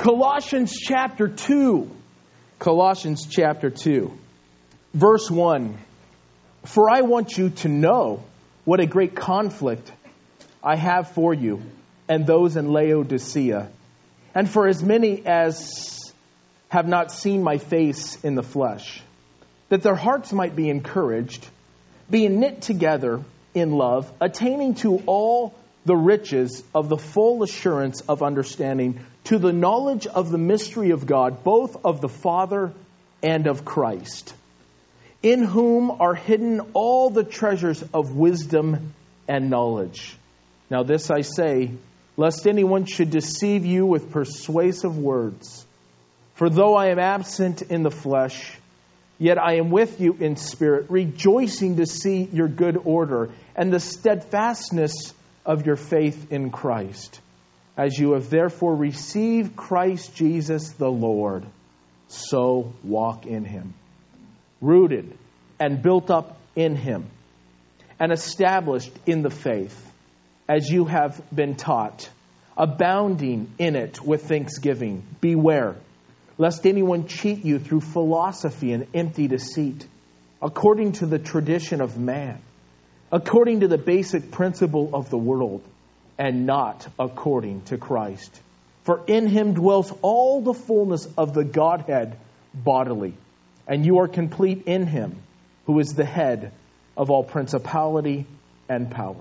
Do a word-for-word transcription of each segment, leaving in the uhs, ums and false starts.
Colossians chapter two. Colossians chapter two. Verse one. For I want you to know what a great conflict I have for you and those in Laodicea, and for as many as have not seen my face in the flesh, that their hearts might be encouraged, being knit together in love, attaining to all the riches of the full assurance of understanding, to the knowledge of the mystery of God, both of the Father and of Christ, in whom are hidden all the treasures of wisdom and knowledge. Now this I say, lest anyone should deceive you with persuasive words. For though I am absent in the flesh, yet I am with you in spirit, rejoicing to see your good order and the steadfastness of your faith in Christ. As you have therefore received Christ Jesus the Lord, so walk in him, rooted and built up in him, and established in the faith, as you have been taught, abounding in it with thanksgiving. Beware, lest anyone cheat you through philosophy and empty deceit, according to the tradition of man, according to the basic principle of the world, and not according to Christ. For in him dwells all the fullness of the Godhead bodily, and you are complete in him, who is the head of all principality and power.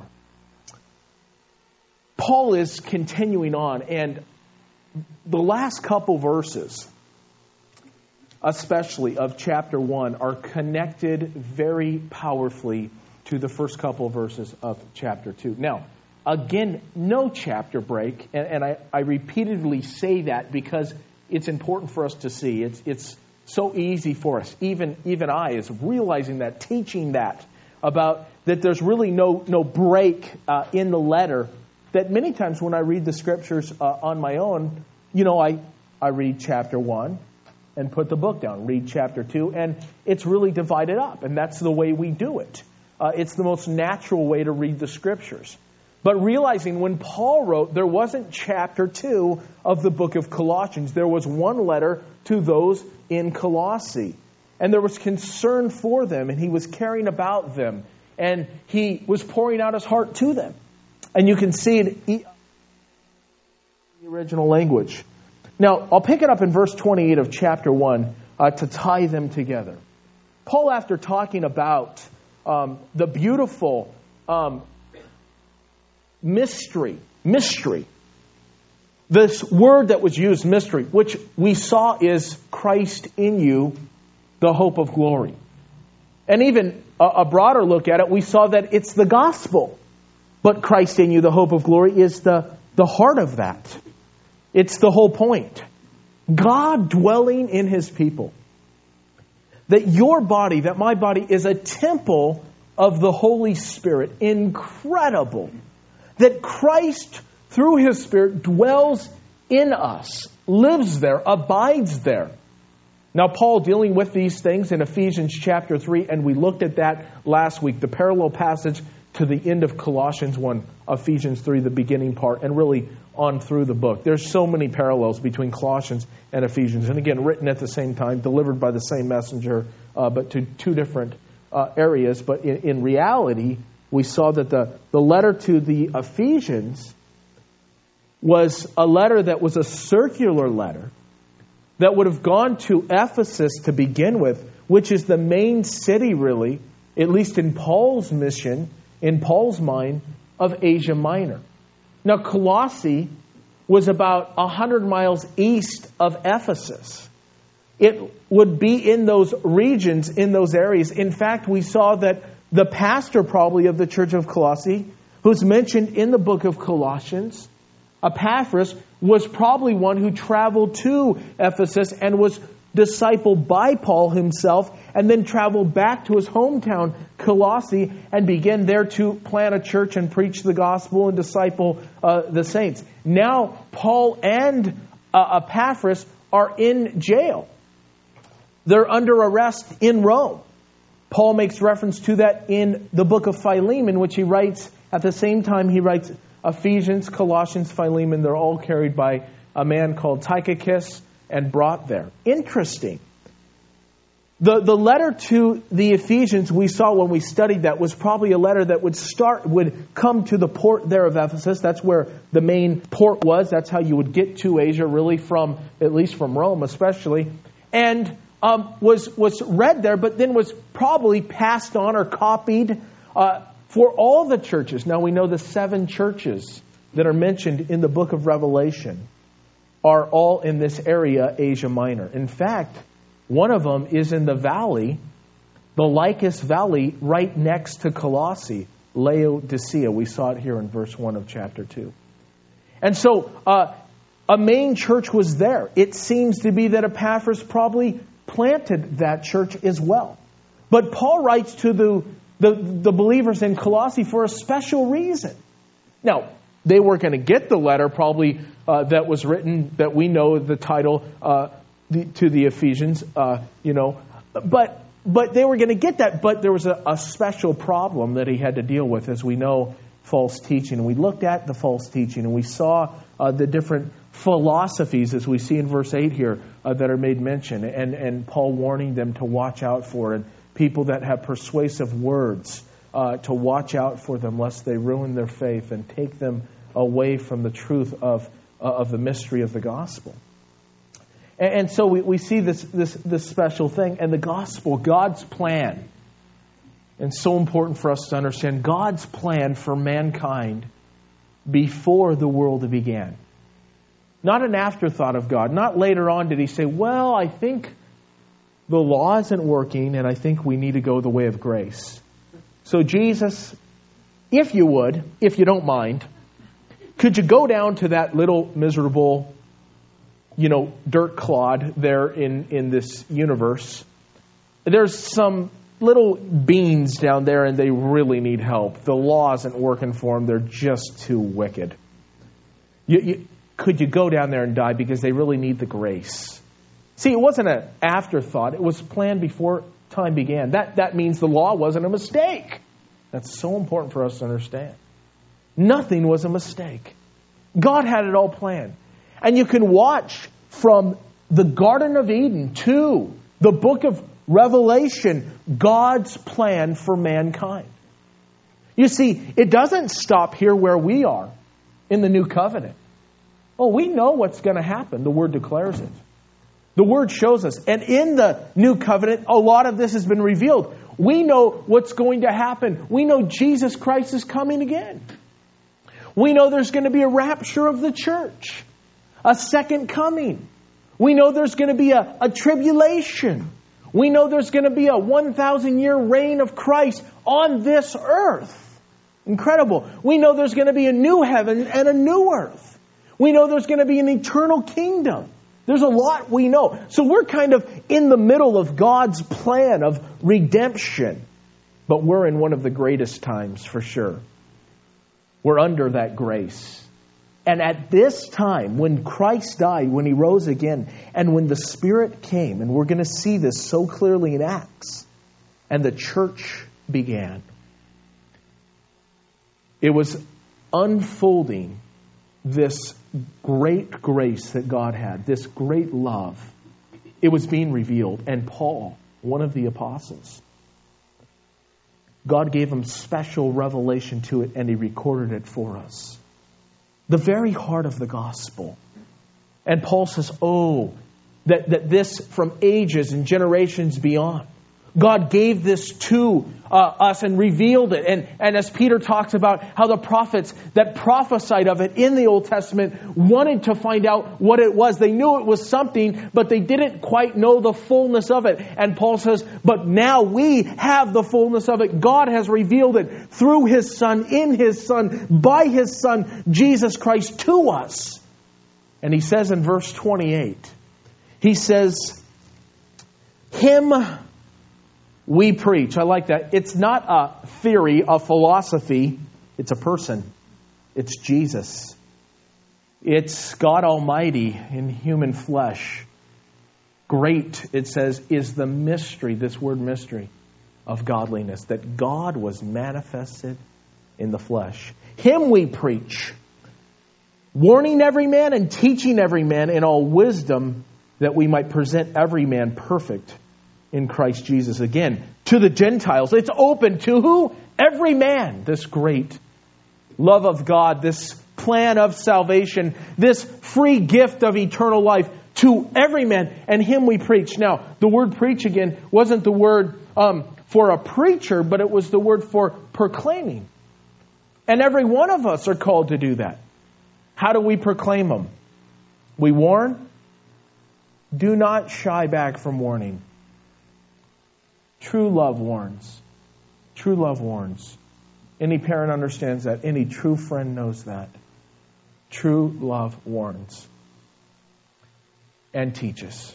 Paul is continuing on, and the last couple verses, especially of chapter one, are connected very powerfully to the first couple verses of chapter two. Now, again, no chapter break, and, and I, I repeatedly say that because it's important for us to see. It's it's so easy for us, even even I, is realizing that, teaching that, about that there's really no, no break uh, in the letter, that many times when I read the scriptures uh, on my own, you know, I, I read chapter one and put the book down, read chapter two, and it's really divided up, and that's the way we do it. Uh, it's the most natural way to read the scriptures. But realizing when Paul wrote, there wasn't chapter two of the book of Colossians. There was one letter to those in Colossae. And there was concern for them, and he was caring about them. And he was pouring out his heart to them. And you can see it in the original language. Now, I'll pick it up in verse twenty-eight of chapter one uh, to tie them together. Paul, after talking about um, the beautiful um, mystery, mystery, this word that was used, mystery, which we saw is Christ in you, the hope of glory. And even a, a broader look at it, we saw that it's the gospel. But Christ in you, the hope of glory, is the, the heart of that. It's the whole point. God dwelling in his people. That your body, that my body, is a temple of the Holy Spirit. Incredible. That Christ, through his Spirit, dwells in us, lives there, abides there. Now, Paul dealing with these things in Ephesians chapter three, and we looked at that last week, the parallel passage to the end of Colossians one, Ephesians three, the beginning part, and really on through the book. There's so many parallels between Colossians and Ephesians, and again, written at the same time, delivered by the same messenger, uh, but to two different uh, areas. But in, in reality, we saw that the, the letter to the Ephesians was a letter that was a circular letter that would have gone to Ephesus to begin with, which is the main city, really, at least in Paul's mission, in Paul's mind, of Asia Minor. Now, Colossae was about one hundred miles east of Ephesus. It would be in those regions, in those areas. In fact, we saw that the pastor probably of the church of Colossae, who's mentioned in the book of Colossians, Epaphras, was probably one who traveled to Ephesus and was discipled by Paul himself, and then traveled back to his hometown, Colossae, and began there to plant a church and preach the gospel and disciple uh, the saints. Now, Paul and uh, Epaphras are in jail. They're under arrest in Rome. Paul makes reference to that in the book of Philemon, which he writes at the same time he writes Ephesians, Colossians, Philemon. They're all carried by a man called Tychicus and brought there. Interesting. The, the letter to the Ephesians we saw when we studied that was probably a letter that would start, would come to the port there of Ephesus. That's where the main port was. That's how you would get to Asia, really, from, at least from Rome especially. And um, was, was read there, but then was probably passed on or copied uh, for all the churches. Now we know the seven churches that are mentioned in the book of Revelation are all in this area, Asia Minor. In fact, one of them is in the valley, the Lycus Valley, right next to Colossae, Laodicea. We saw it here in verse one of chapter two. And so uh, a main church was there. It seems to be that Epaphras probably planted that church as well. But Paul writes to the, the, the believers in Colossae for a special reason. Now, they weren't going to get the letter probably uh, that was written, that we know the title uh, the, to the Ephesians, uh, you know. But but they were going to get that. But there was a, a special problem that he had to deal with, as we know, false teaching. And we looked at the false teaching, and we saw uh, the different philosophies, as we see in verse eight here, uh, that are made mention. And, and Paul warning them to watch out for it. People that have persuasive words, Uh, to watch out for them lest they ruin their faith and take them away from the truth of uh, of the mystery of the gospel. And, and so we, we see this, this this special thing. And the gospel, God's plan, and so important for us to understand, God's plan for mankind before the world began. Not an afterthought of God. Not later on did he say, well, I think the law isn't working and I think we need to go the way of grace. So Jesus, if you would, if you don't mind, could you go down to that little miserable, you know, dirt clod there in, in this universe? There's some little beings down there and they really need help. The law isn't working for them. They're just too wicked. You, you, could you go down there and die because they really need the grace? See, it wasn't an afterthought. It was planned before time began. That that means the law wasn't a mistake. That's so important for us to understand. Nothing was a mistake. God had it all planned. And you can watch from the Garden of Eden to the book of Revelation, God's plan for mankind. You see, it doesn't stop here where we are in the new covenant. Oh, we know what's going to happen. The Word declares it. The Word shows us. And in the new covenant, a lot of this has been revealed. We know what's going to happen. We know Jesus Christ is coming again. We know there's going to be a rapture of the church. A second coming. We know there's going to be a, a tribulation. We know there's going to be a one thousand year reign of Christ on this earth. Incredible. We know there's going to be a new heaven and a new earth. We know there's going to be an eternal kingdom. There's a lot we know. So we're kind of in the middle of God's plan of redemption. But we're in one of the greatest times for sure. We're under that grace. And at this time, when Christ died, when He rose again, and when the Spirit came, and we're going to see this so clearly in Acts, and the church began, it was unfolding this great grace that God had, this great love. It was being revealed. And Paul, one of the apostles, God gave him special revelation to it and he recorded it for us. The very heart of the gospel. And Paul says, oh, that, that this from ages and generations beyond, God gave this to uh, us and revealed it. And, and as Peter talks about how the prophets that prophesied of it in the Old Testament wanted to find out what it was. They knew it was something, but they didn't quite know the fullness of it. And Paul says, but now we have the fullness of it. God has revealed it through His Son, in His Son, by His Son, Jesus Christ, to us. And he says in verse twenty-eight, he says, Him we preach. I like that. It's not a theory, a philosophy. It's a person. It's Jesus. It's God Almighty in human flesh. Great, it says, is the mystery, this word mystery, of godliness, that God was manifested in the flesh. Him we preach, warning every man and teaching every man in all wisdom, that we might present every man perfect in Christ Jesus. Again, to the Gentiles. It's open to who? Every man. This great love of God, this plan of salvation, this free gift of eternal life to every man. And him we preach. Now, the word preach again wasn't the word um, for a preacher, but it was the word for proclaiming. And every one of us are called to do that. How do we proclaim them? We warn. Do not shy back from warning. True love warns. True love warns. Any parent understands that. Any true friend knows that. True love warns and teaches.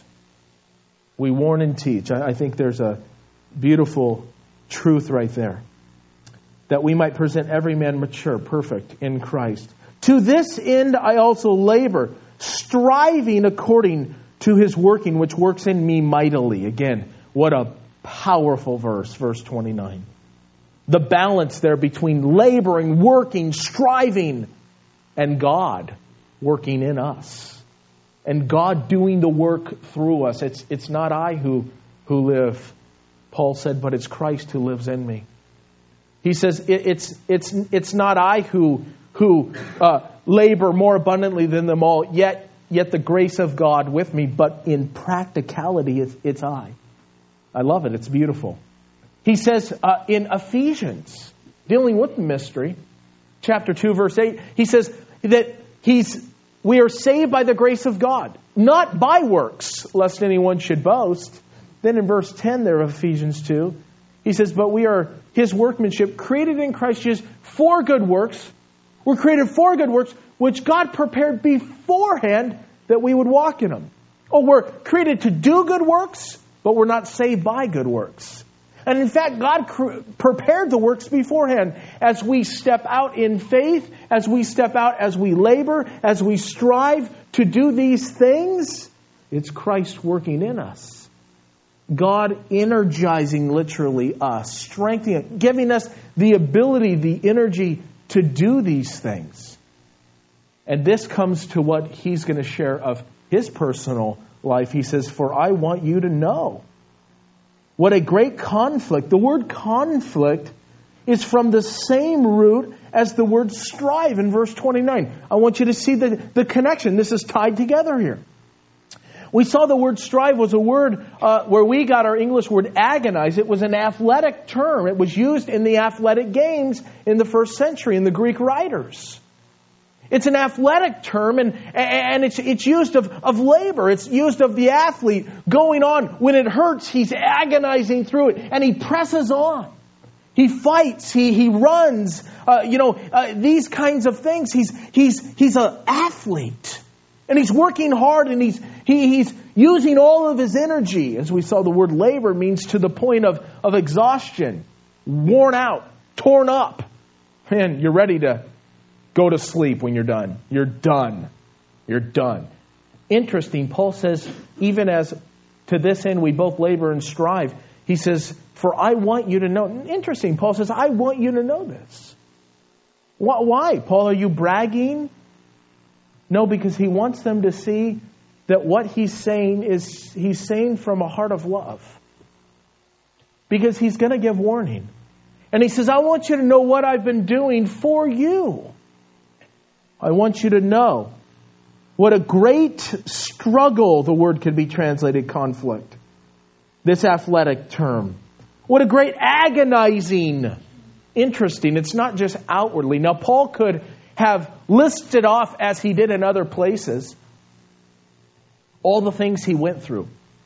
We warn and teach. I think there's a beautiful truth right there. That we might present every man mature, perfect in Christ. To this end I also labor, striving according to His working, which works in me mightily. Again, what a powerful verse, verse twenty-nine. The balance there between laboring, working, striving, and God working in us. And God doing the work through us. It's, it's not I who, who live, Paul said, but it's Christ who lives in me. He says, it, it's, it's, it's not I who, who uh, labor more abundantly than them all, yet, yet the grace of God with me, but in practicality, it's, it's I. I love it. It's beautiful. He says uh, in Ephesians, dealing with the mystery, chapter two, verse eight, he says that he's we are saved by the grace of God, not by works, lest anyone should boast. Then in verse ten there of Ephesians two, he says, but we are His workmanship, created in Christ Jesus for good works. We're created for good works, which God prepared beforehand that we would walk in them. Oh, we're created to do good works, but we're not saved by good works. And in fact, God cr- prepared the works beforehand. As we step out in faith, as we step out, as we labor, as we strive to do these things, it's Christ working in us. God energizing literally us, strengthening, giving us the ability, the energy to do these things. And this comes to what he's going to share of his personal life. He says, for I want you to know. What a great conflict. The word conflict is from the same root as the word strive in verse twenty-nine. I want you to see the, the connection. This is tied together here. We saw the word strive was a word uh, where we got our English word agonize. It was an athletic term. It was used in the athletic games in the first century in the Greek writers. It's an athletic term, and, and it's, it's used of, of labor. It's used of the athlete going on. When it hurts, he's agonizing through it, and he presses on. He fights. He he runs. Uh, you know, uh, these kinds of things. He's he's he's an athlete, and he's working hard, and he's he he's using all of his energy. As we saw, the word labor means to the point of of exhaustion, worn out, torn up, and you're ready to go to sleep when you're done. You're done. You're done. Interesting. Paul says, even as to this end we both labor and strive, he says, for I want you to know. Interesting. Paul says, I want you to know this. Why? Paul, are you bragging? No, because he wants them to see that what he's saying is he's saying from a heart of love. Because he's going to give warning. And he says, I want you to know what I've been doing for you. I want you to know what a great struggle, the word could be translated conflict, this athletic term. What a great agonizing, interesting. It's not just outwardly. Now, Paul could have listed off, as he did in other places, all the things he went through.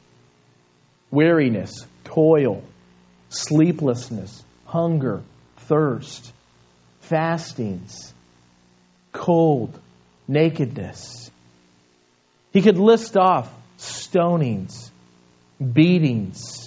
Weariness, toil, sleeplessness, hunger, thirst, fastings, cold, nakedness. He could list off stonings, beatings,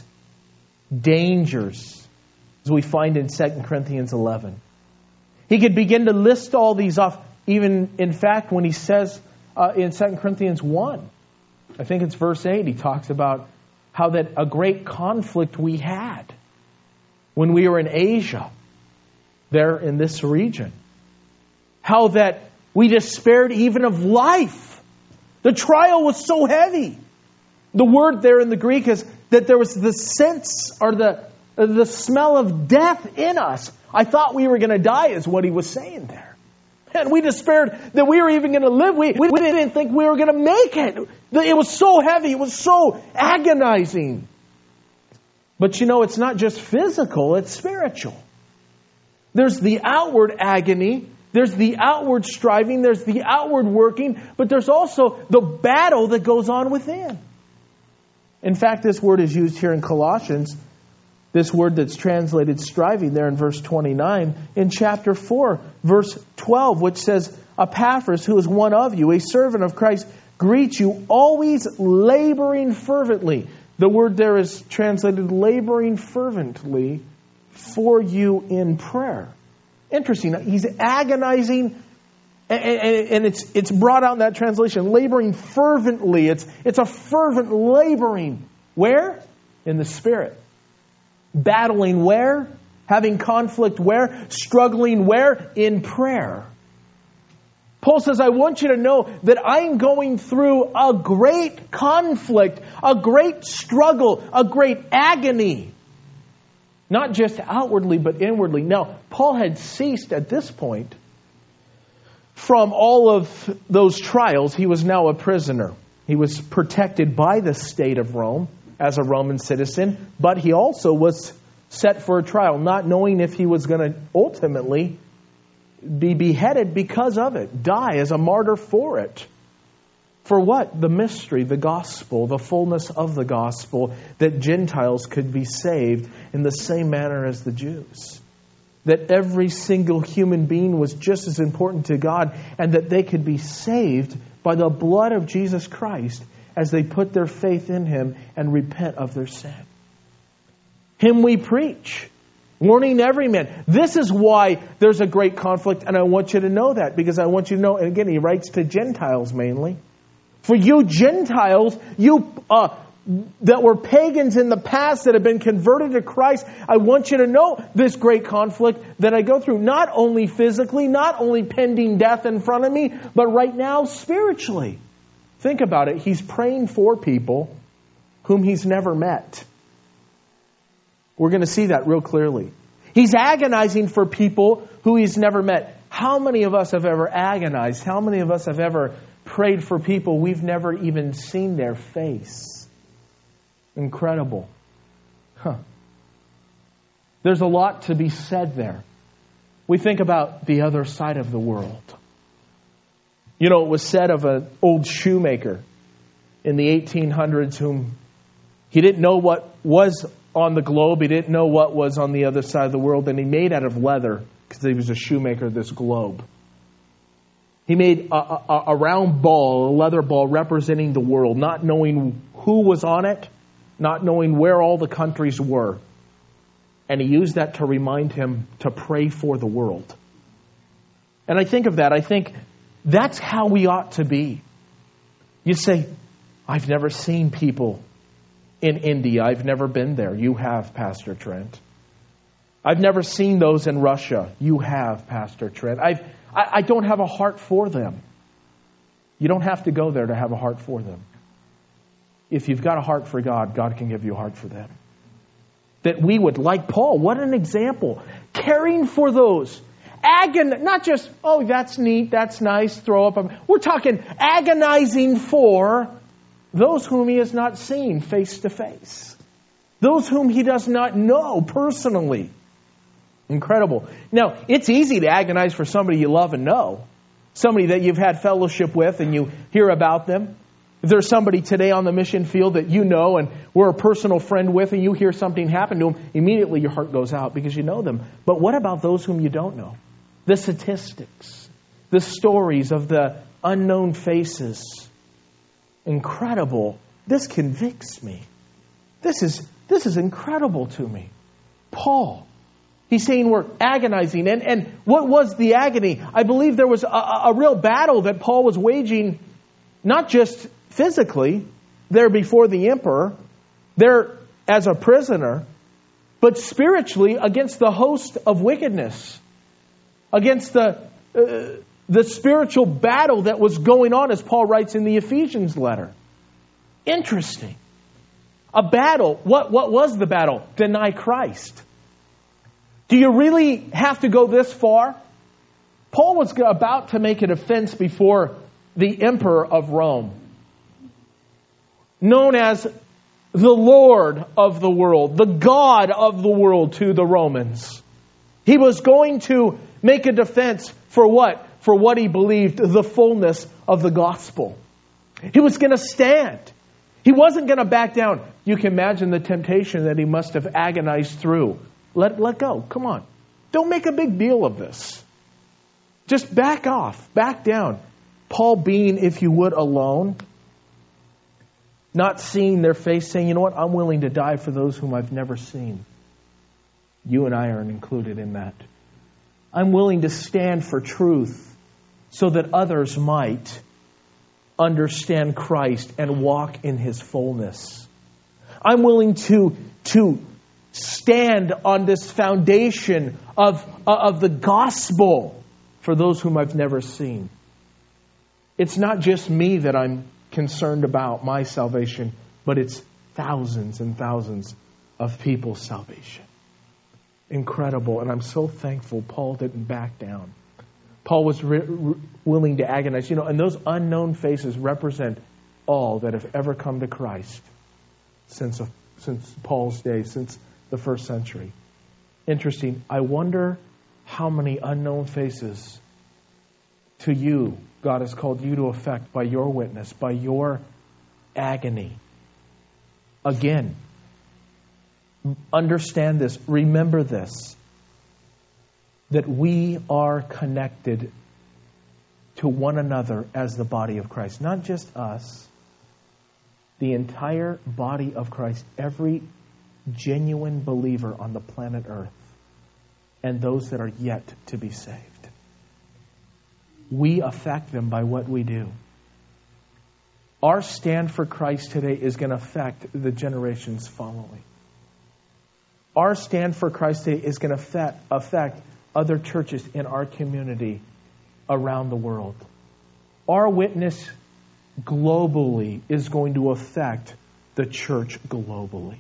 dangers, as we find in Second Corinthians eleven. He could begin to list all these off, even in fact when he says uh, in Second Corinthians one, I think it's verse eight, he talks about how that a great conflict we had when we were in Asia, there in this region. How that We despaired even of life. The trial was so heavy. The word there in the Greek is that there was the sense or the, the smell of death in us. I thought we were going to die is what he was saying there. And we despaired that we were even going to live. We, we didn't think we were going to make it. It was so heavy. It was so agonizing. But you know, it's not just physical, it's spiritual. There's the outward agony. There's the outward striving. There's the outward working. But there's also the battle that goes on within. In fact, this word is used here in Colossians. This word that's translated striving there in verse twenty-nine. In chapter four, verse twelve, which says, Epaphras, who is one of you, a servant of Christ, greets you, always laboring fervently. The word there is translated laboring fervently for you in prayer. Interesting. He's agonizing, and it's it's brought out in that translation, laboring fervently. It's it's a fervent laboring. Where? In the Spirit. Battling where? Having conflict where? Struggling where? In prayer. Paul says, I want you to know that I'm going through a great conflict, a great struggle, a great agony. Not just outwardly, but inwardly. Now, Paul had ceased at this point from all of those trials. He was now a prisoner. He was protected by the state of Rome as a Roman citizen, but he also was set for a trial, not knowing if he was going to ultimately be beheaded because of it, die as a martyr for it. For what? The mystery, the gospel, the fullness of the gospel, that Gentiles could be saved in the same manner as the Jews. That every single human being was just as important to God, and that they could be saved by the blood of Jesus Christ as they put their faith in Him and repent of their sin. Him we preach, warning every man. This is why there's a great conflict, and I want you to know that, because I want you to know, and again, he writes to Gentiles mainly. For you Gentiles, you uh, that were pagans in the past that have been converted to Christ, I want you to know this great conflict that I go through, not only physically, not only pending death in front of me, but right now spiritually. Think about it. He's praying for people whom he's never met. We're going to see that real clearly. He's agonizing for people who he's never met. How many of us have ever agonized? How many of us have ever prayed for people we've never even seen their face? Incredible. Huh. There's a lot to be said there. We think about the other side of the world. You know, it was said of an old shoemaker in the eighteen hundreds whom he didn't know what was on the globe. He didn't know what was on the other side of the world. And he made out of leather, because he was a shoemaker, this globe. He made a, a, a round ball, a leather ball representing the world, not knowing who was on it, not knowing where all the countries were. And he used that to remind him to pray for the world. And I think of that. I think that's how we ought to be. You say, I've never seen people in India. I've never been there. You have, Pastor Trent. I've never seen those in Russia. You have, Pastor Trent. I've, I, I don't have a heart for them. You don't have to go there to have a heart for them. If you've got a heart for God, God can give you a heart for them. That we would, like Paul, what an example. Caring for those. Agon, not just, oh, that's neat, that's nice, throw up. We're talking agonizing for those whom he has not seen face to face. Those whom he does not know personally. Incredible. Now, it's easy to agonize for somebody you love and know. Somebody that you've had fellowship with and you hear about them. If there's somebody today on the mission field that you know and we're a personal friend with, and you hear something happen to them, immediately your heart goes out because you know them. But what about those whom you don't know? The statistics, the stories of the unknown faces. Incredible. This convicts me. This is this is incredible to me. Paul, he's saying we're agonizing. And, and what was the agony? I believe there was a, a real battle that Paul was waging, not just physically, there before the emperor, there as a prisoner, but spiritually against the host of wickedness, against the uh, the spiritual battle that was going on, as Paul writes in the Ephesians letter. Interesting. A battle. What, what was the battle? Deny Christ. Do you really have to go this far? Paul was about to make a defense before the emperor of Rome, known as the Lord of the world, the God of the world to the Romans. He was going to make a defense for what? For what he believed, the fullness of the gospel. He was going to stand. He wasn't going to back down. You can imagine the temptation that he must have agonized through. Let, let go. Come on. Don't make a big deal of this. Just back off. Back down. Paul being, if you would, alone. Not seeing their face, saying, you know what? I'm willing to die for those whom I've never seen. You and I are included in that. I'm willing to stand for truth so that others might understand Christ and walk in His fullness. I'm willing to, to stand on this foundation of, of the gospel for those whom I've never seen. It's not just me that I'm concerned about, my salvation, but it's thousands and thousands of people's salvation. Incredible. And I'm so thankful Paul didn't back down. Paul was re- re- willing to agonize. You know, and those unknown faces represent all that have ever come to Christ since, uh, since Paul's day, since the first century. Interesting. I wonder how many unknown faces to you God has called you to affect by your witness, by your agony. Again, understand this. Remember this. That we are connected to one another as the body of Christ. Not just us. The entire body of Christ. Every genuine believer on the planet Earth. And those that are yet to be saved. We affect them by what we do. Our stand for Christ today is going to affect the generations following. Our stand for Christ today is going to affect, affect other churches in our community around the world. Our witness globally is going to affect the church globally.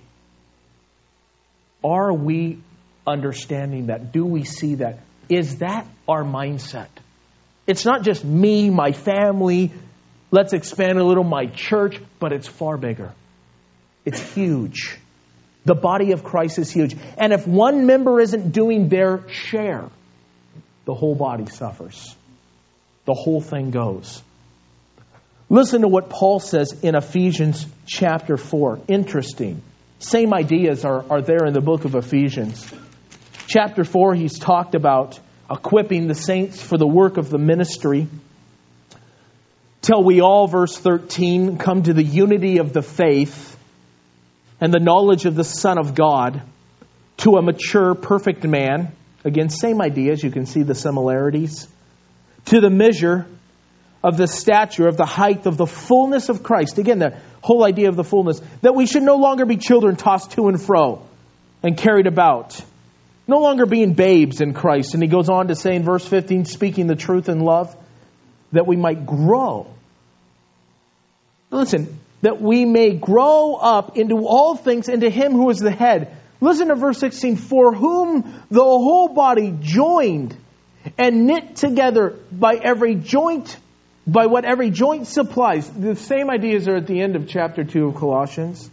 Are we understanding that? Do we see that? Is that our mindset? It's not just me, my family, let's expand a little, my church, but it's far bigger. It's huge. The body of Christ is huge. And if one member isn't doing their share, the whole body suffers. The whole thing goes. Listen to what Paul says in Ephesians chapter four. Interesting. Same ideas are, are there in the book of Ephesians. Chapter four, he's talked about equipping the saints for the work of the ministry. Till we all, verse thirteen, come to the unity of the faith and the knowledge of the Son of God, to a mature, perfect man. Again, same ideas. You can see the similarities. To the measure of the stature of the height of the fullness of Christ. Again, the whole idea of the fullness. That we should no longer be children tossed to and fro and carried about. No longer being babes in Christ. And he goes on to say in verse fifteen, speaking the truth in love, that we might grow. Listen, that we may grow up into all things, into Him who is the head. Listen to verse sixteen, for whom the whole body joined and knit together by every joint, by what every joint supplies. The same ideas are at the end of chapter two of Colossians.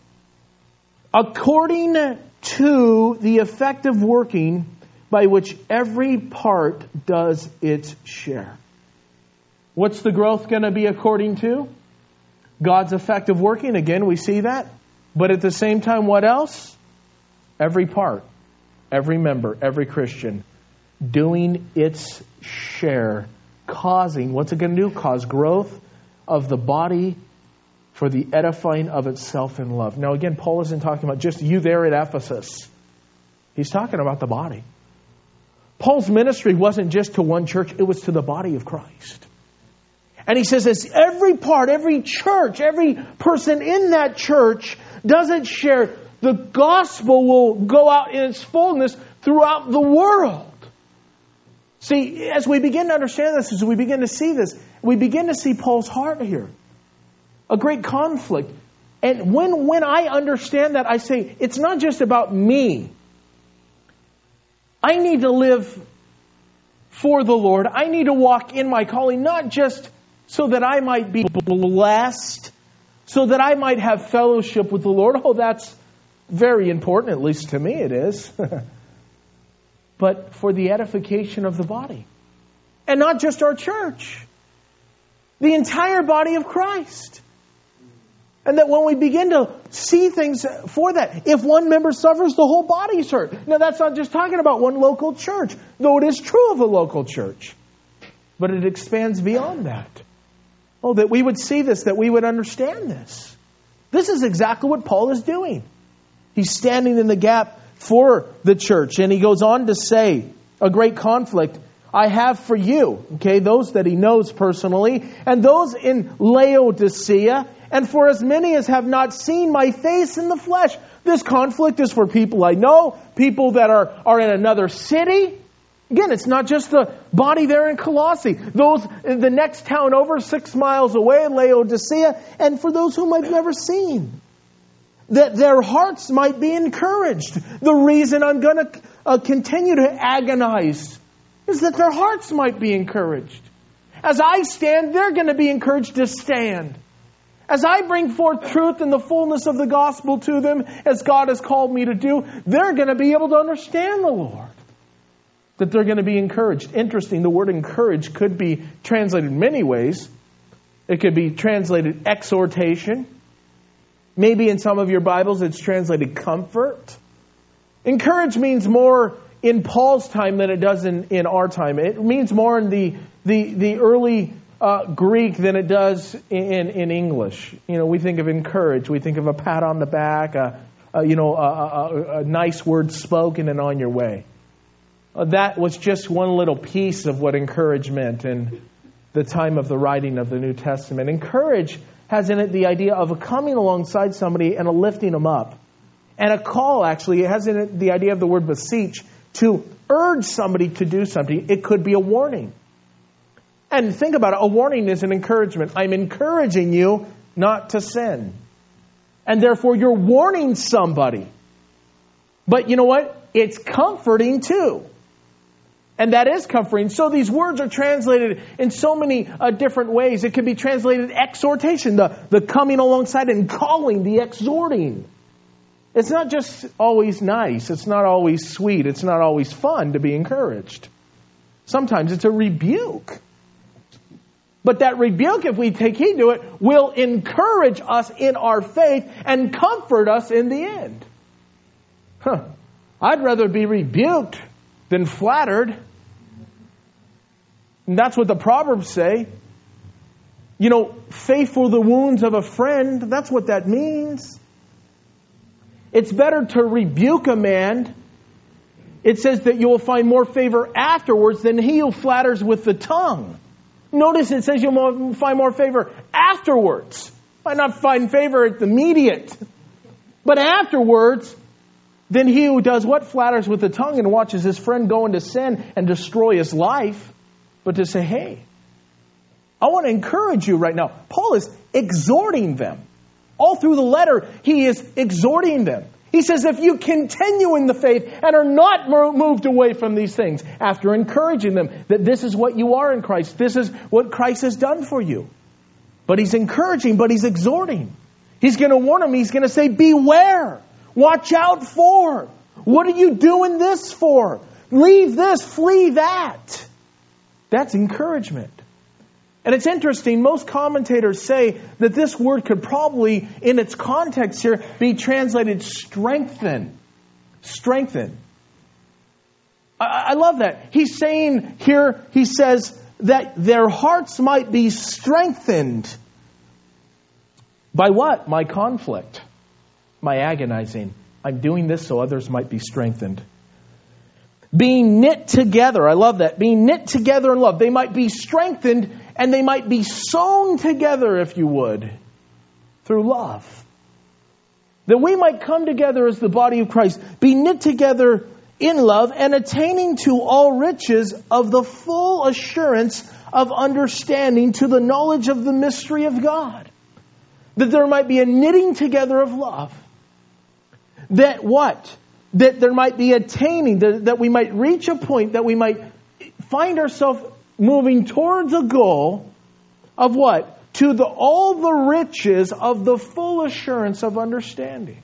According to the effective working by which every part does its share. What's the growth going to be according to? God's effective working. Again, we see that. But at the same time, what else? Every part, every member, every Christian doing its share, causing, what's it going to do? Cause growth of the body for the edifying of itself in love. Now again, Paul isn't talking about just you there at Ephesus. He's talking about the body. Paul's ministry wasn't just to one church, it was to the body of Christ. And he says as every part, every church, every person in that church doesn't share, the gospel will go out in its fullness throughout the world. See, as we begin to understand this, as we begin to see this, we begin to see Paul's heart here. A great conflict. And when, when I understand that, I say, it's not just about me. I need to live for the Lord. I need to walk in my calling, not just so that I might be blessed, so that I might have fellowship with the Lord. Oh, that's very important, at least to me it is. But for the edification of the body. And not just our church. The entire body of Christ. And that when we begin to see things for that, if one member suffers, the whole body is hurt. Now that's not just talking about one local church, though it is true of a local church. But it expands beyond that. Oh, that we would see this, that we would understand this. This is exactly what Paul is doing. He's standing in the gap for the church. And he goes on to say, a great conflict I have for you. Okay, those that he knows personally, and those in Laodicea, and for as many as have not seen my face in the flesh. This conflict is for people I know, people that are, are in another city. Again, it's not just the body there in Colossae. Those in the next town over, six miles away, Laodicea, and for those whom I've never seen. That their hearts might be encouraged. The reason I'm going to uh, continue to agonize is that their hearts might be encouraged. As I stand, they're going to be encouraged to stand. As I bring forth truth and the fullness of the gospel to them, as God has called me to do, they're going to be able to understand the Lord. That they're going to be encouraged. Interesting, the word encourage could be translated many ways. It could be translated exhortation. Maybe in some of your Bibles it's translated comfort. Encourage means more in Paul's time than it does in, in our time. It means more in the the, the early uh, Greek than it does in, in English. You know, we think of encourage. We think of a pat on the back, a, a, you know, a, a, a nice word spoken and on your way. Uh, that was just one little piece of what encourage meant in the time of the writing of the New Testament. Encourage has in it the idea of a coming alongside somebody and a lifting them up. And a call, actually, it has in it the idea of the word beseech, to urge somebody to do something. It could be a warning. And think about it, a warning is an encouragement. I'm encouraging you not to sin. And therefore you're warning somebody. But you know what? It's comforting too. And that is comforting. So these words are translated in so many uh, different ways. It could be translated exhortation, the, the coming alongside and calling, the exhorting. It's not just always nice. It's not always sweet. It's not always fun to be encouraged. Sometimes it's a rebuke. But that rebuke, if we take heed to it, will encourage us in our faith and comfort us in the end. Huh. I'd rather be rebuked than flattered. And that's what the Proverbs say. You know, faithful the wounds of a friend. That's what that means. It's better to rebuke a man. It says that you will find more favor afterwards than he who flatters with the tongue. Notice it says you'll find more favor afterwards. Might not find favor at the immediate. But afterwards, then he who does what? Flatters with the tongue and watches his friend go into sin and destroy his life. But to say, hey, I want to encourage you right now. Paul is exhorting them. All through the letter, he is exhorting them. He says, if you continue in the faith and are not moved away from these things, after encouraging them that this is what you are in Christ, this is what Christ has done for you. But he's encouraging, but he's exhorting. He's going to warn them. He's going to say, beware. Watch out for. What are you doing this for? Leave this, flee that. That's encouragement. And it's interesting, most commentators say that this word could probably, in its context here, be translated strengthen. Strengthen. I, I love that. He's saying here, he says that their hearts might be strengthened. By what? My conflict. My agonizing. I'm doing this so others might be strengthened. Being knit together. I love that. Being knit together in love. They might be strengthened and they might be sewn together, if you would, through love. That we might come together as the body of Christ. Be knit together in love and attaining to all riches of the full assurance of understanding to the knowledge of the mystery of God. That there might be a knitting together of love. That what? That there might be attaining, that, that we might reach a point, that we might find ourselves moving towards a goal of what? To the, all the riches of the full assurance of understanding.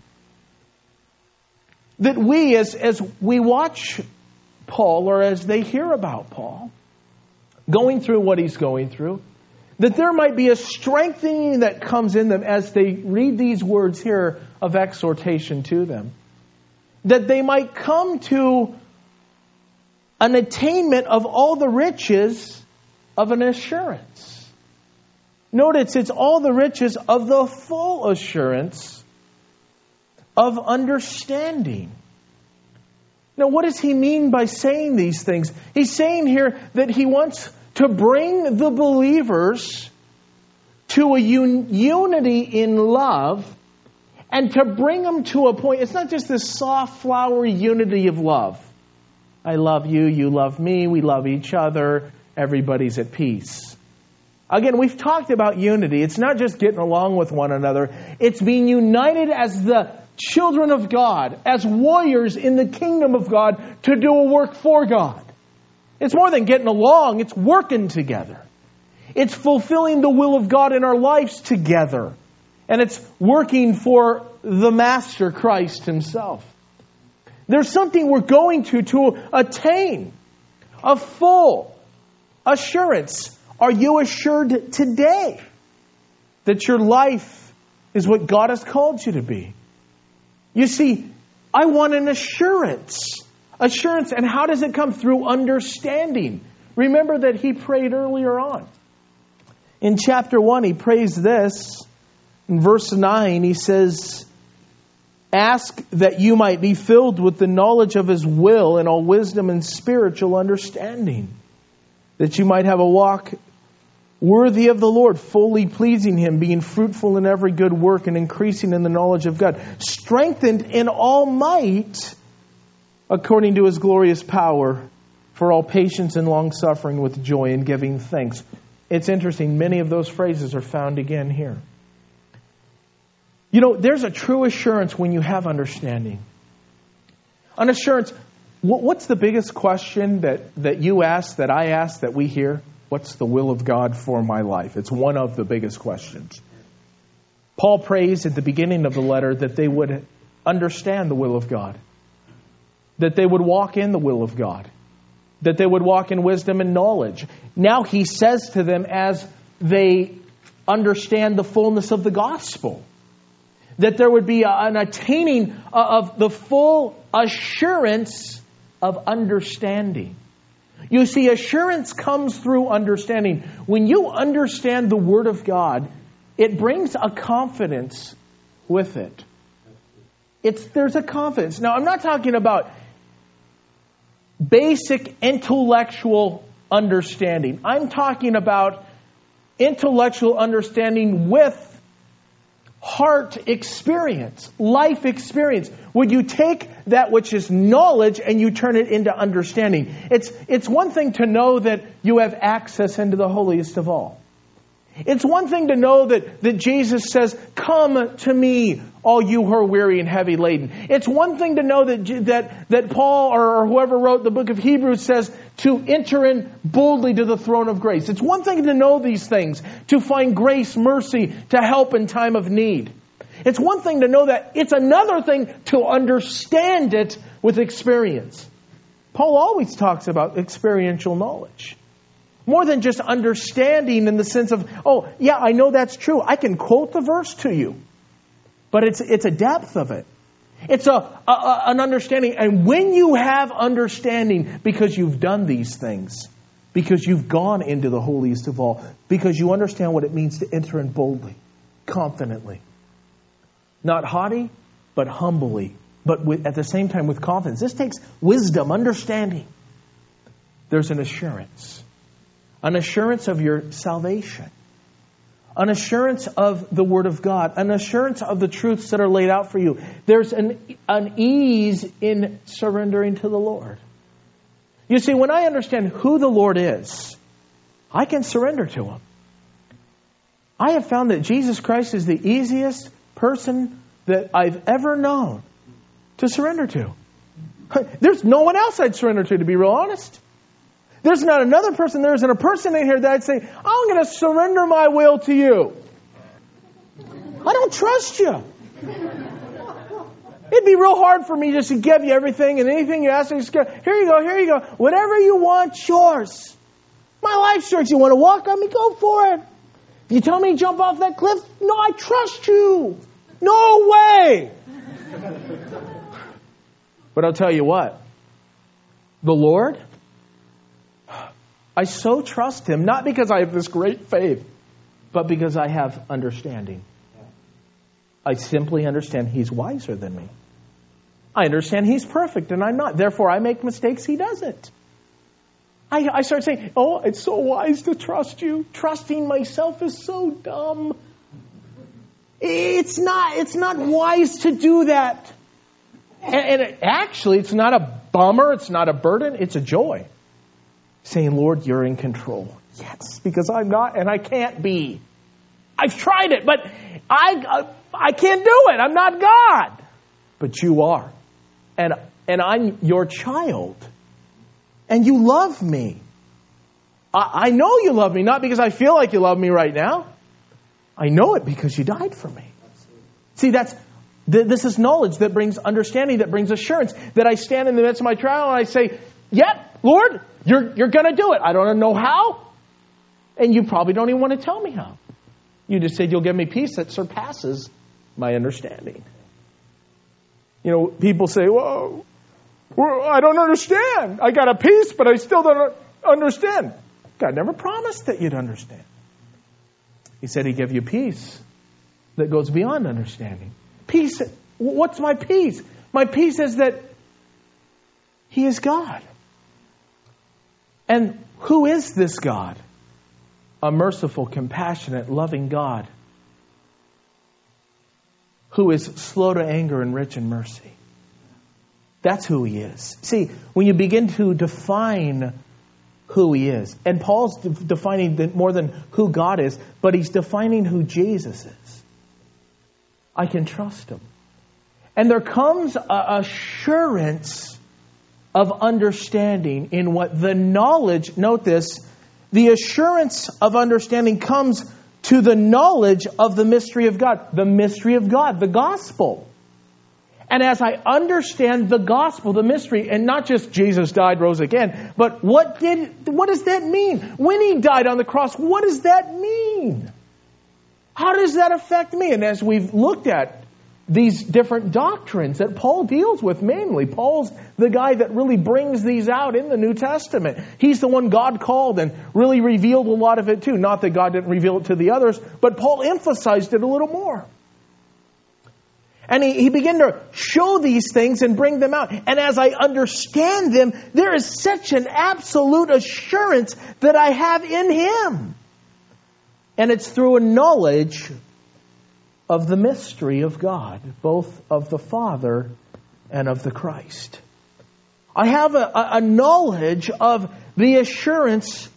That we, as, as we watch Paul, or as they hear about Paul, going through what he's going through, that there might be a strengthening that comes in them as they read these words here of exhortation to them. That they might come to an attainment of all the riches of an assurance. Notice it's all the riches of the full assurance of understanding. Now, what does he mean by saying these things? He's saying here that he wants to bring the believers to a un- unity in love, and to bring them to a point. It's not just this soft, flowery unity of love. I love you, you love me, we love each other, everybody's at peace. Again, we've talked about unity. It's not just getting along with one another. It's being united as the children of God, as warriors in the kingdom of God to do a work for God. It's more than getting along. It's working together. It's fulfilling the will of God in our lives together. And it's working for the Master, Christ Himself. There's something we're going to to attain a full assurance. Are you assured today that your life is what God has called you to be? You see, I want an assurance. Assurance, and how does it come? Through understanding. Remember that he prayed earlier on. In chapter one, he prays this. In verse nine, he says, ask that you might be filled with the knowledge of His will and all wisdom and spiritual understanding, that you might have a walk worthy of the Lord, fully pleasing Him, being fruitful in every good work and increasing in the knowledge of God, strengthened in all might according to His glorious power, for all patience and long suffering with joy and giving thanks. It's interesting, many of those phrases are found again here. You know, there's a true assurance when you have understanding. An assurance, what's the biggest question that, that you ask, that I ask, that we hear? What's the will of God for my life? It's one of the biggest questions. Paul prays at the beginning of the letter that they would understand the will of God. That they would walk in the will of God. That they would walk in wisdom and knowledge. Now he says to them as they understand the fullness of the gospel, that there would be an attaining of the full assurance of understanding. You see, assurance comes through understanding. When you understand the Word of God, it brings a confidence with it. It's there's a confidence. Now, I'm not talking about basic intellectual understanding. I'm talking about intellectual understanding with heart experience, life experience. Would you take that which is knowledge and you turn it into understanding? It's, it's one thing to know that you have access into the holiest of all. It's one thing to know that, that Jesus says, come to me, all you who are weary and heavy laden. It's one thing to know that, that, that Paul or, or whoever wrote the book of Hebrews says to enter in boldly to the throne of grace. It's one thing to know these things, to find grace, mercy, to help in time of need. It's one thing to know that. It's another thing to understand it with experience. Paul always talks about experiential knowledge. More than just understanding in the sense of, oh, yeah, I know that's true. I can quote the verse to you. But it's it's a depth of it. It's a, a an understanding. And when you have understanding, because you've done these things, because you've gone into the holiest of all, because you understand what it means to enter in boldly, confidently. Not haughty, but humbly. But with, at the same time with confidence. This takes wisdom, understanding. There's an assurance. An assurance of your salvation. an assurance of the Word of God, an assurance of the truths that are laid out for you. There's an, an ease in surrendering to the Lord. You see, when I understand who the Lord is, I can surrender to Him. I have found that Jesus Christ is the easiest person that I've ever known to surrender to. There's no one else I'd surrender to, to be real honest. There's not another person, there isn't a person in here that I'd say, I'm going to surrender my will to you. I don't trust you. It'd be real hard for me just to give you everything and anything you ask me. Just go, here you go, here you go. Whatever you want, yours. My life's yours. You want to walk on me? Go for it. If you tell me to jump off that cliff, no, I trust you. No way. But I'll tell you what. The Lord, I so trust Him, not because I have this great faith, but because I have understanding. I simply understand He's wiser than me. I understand He's perfect and I'm not. Therefore, I make mistakes He doesn't. I, I start saying, oh, it's so wise to trust you. Trusting myself is so dumb. It's not, it's not wise to do that. And, and it, actually, it's not a bummer. It's not a burden. It's a joy. Saying, Lord, you're in control. Yes, because I'm not and I can't be. I've tried it, but I I can't do it. I'm not God. But you are. And, and I'm your child. And you love me. I, I know you love me, not because I feel like you love me right now. I know it because you died for me. See, that's th- this is knowledge that brings understanding, that brings assurance. That I stand in the midst of my trial and I say, yep, Lord, you're, you're going to do it. I don't know how. And you probably don't even want to tell me how. You just said you'll give me peace that surpasses my understanding. You know, people say, whoa, well, I don't understand. I got a peace, but I still don't understand. God never promised that you'd understand. He said He'd give you peace that goes beyond understanding. Peace. What's my peace? My peace is that He is God. And who is this God? A merciful, compassionate, loving God who is slow to anger and rich in mercy. That's who He is. See, when you begin to define who He is, and Paul's de- defining more than who God is, but he's defining who Jesus is. I can trust Him. And there comes a assurance of understanding in what the knowledge, note this, the assurance of understanding comes to the knowledge of the mystery of God. The mystery of God, the gospel. And as I understand the gospel, the mystery, and not just Jesus died, rose again, but what did, what does that mean? When He died on the cross, what does that mean? How does that affect me? And as we've looked at these different doctrines that Paul deals with mainly. Paul's the guy that really brings these out in the New Testament. He's the one God called and really revealed a lot of it too. Not that God didn't reveal it to the others, but Paul emphasized it a little more. And he, he began to show these things and bring them out. And as I understand them, there is such an absolute assurance that I have in Him. And it's through a knowledge of the mystery of God, both of the Father and of the Christ. I have a, a knowledge of the assurance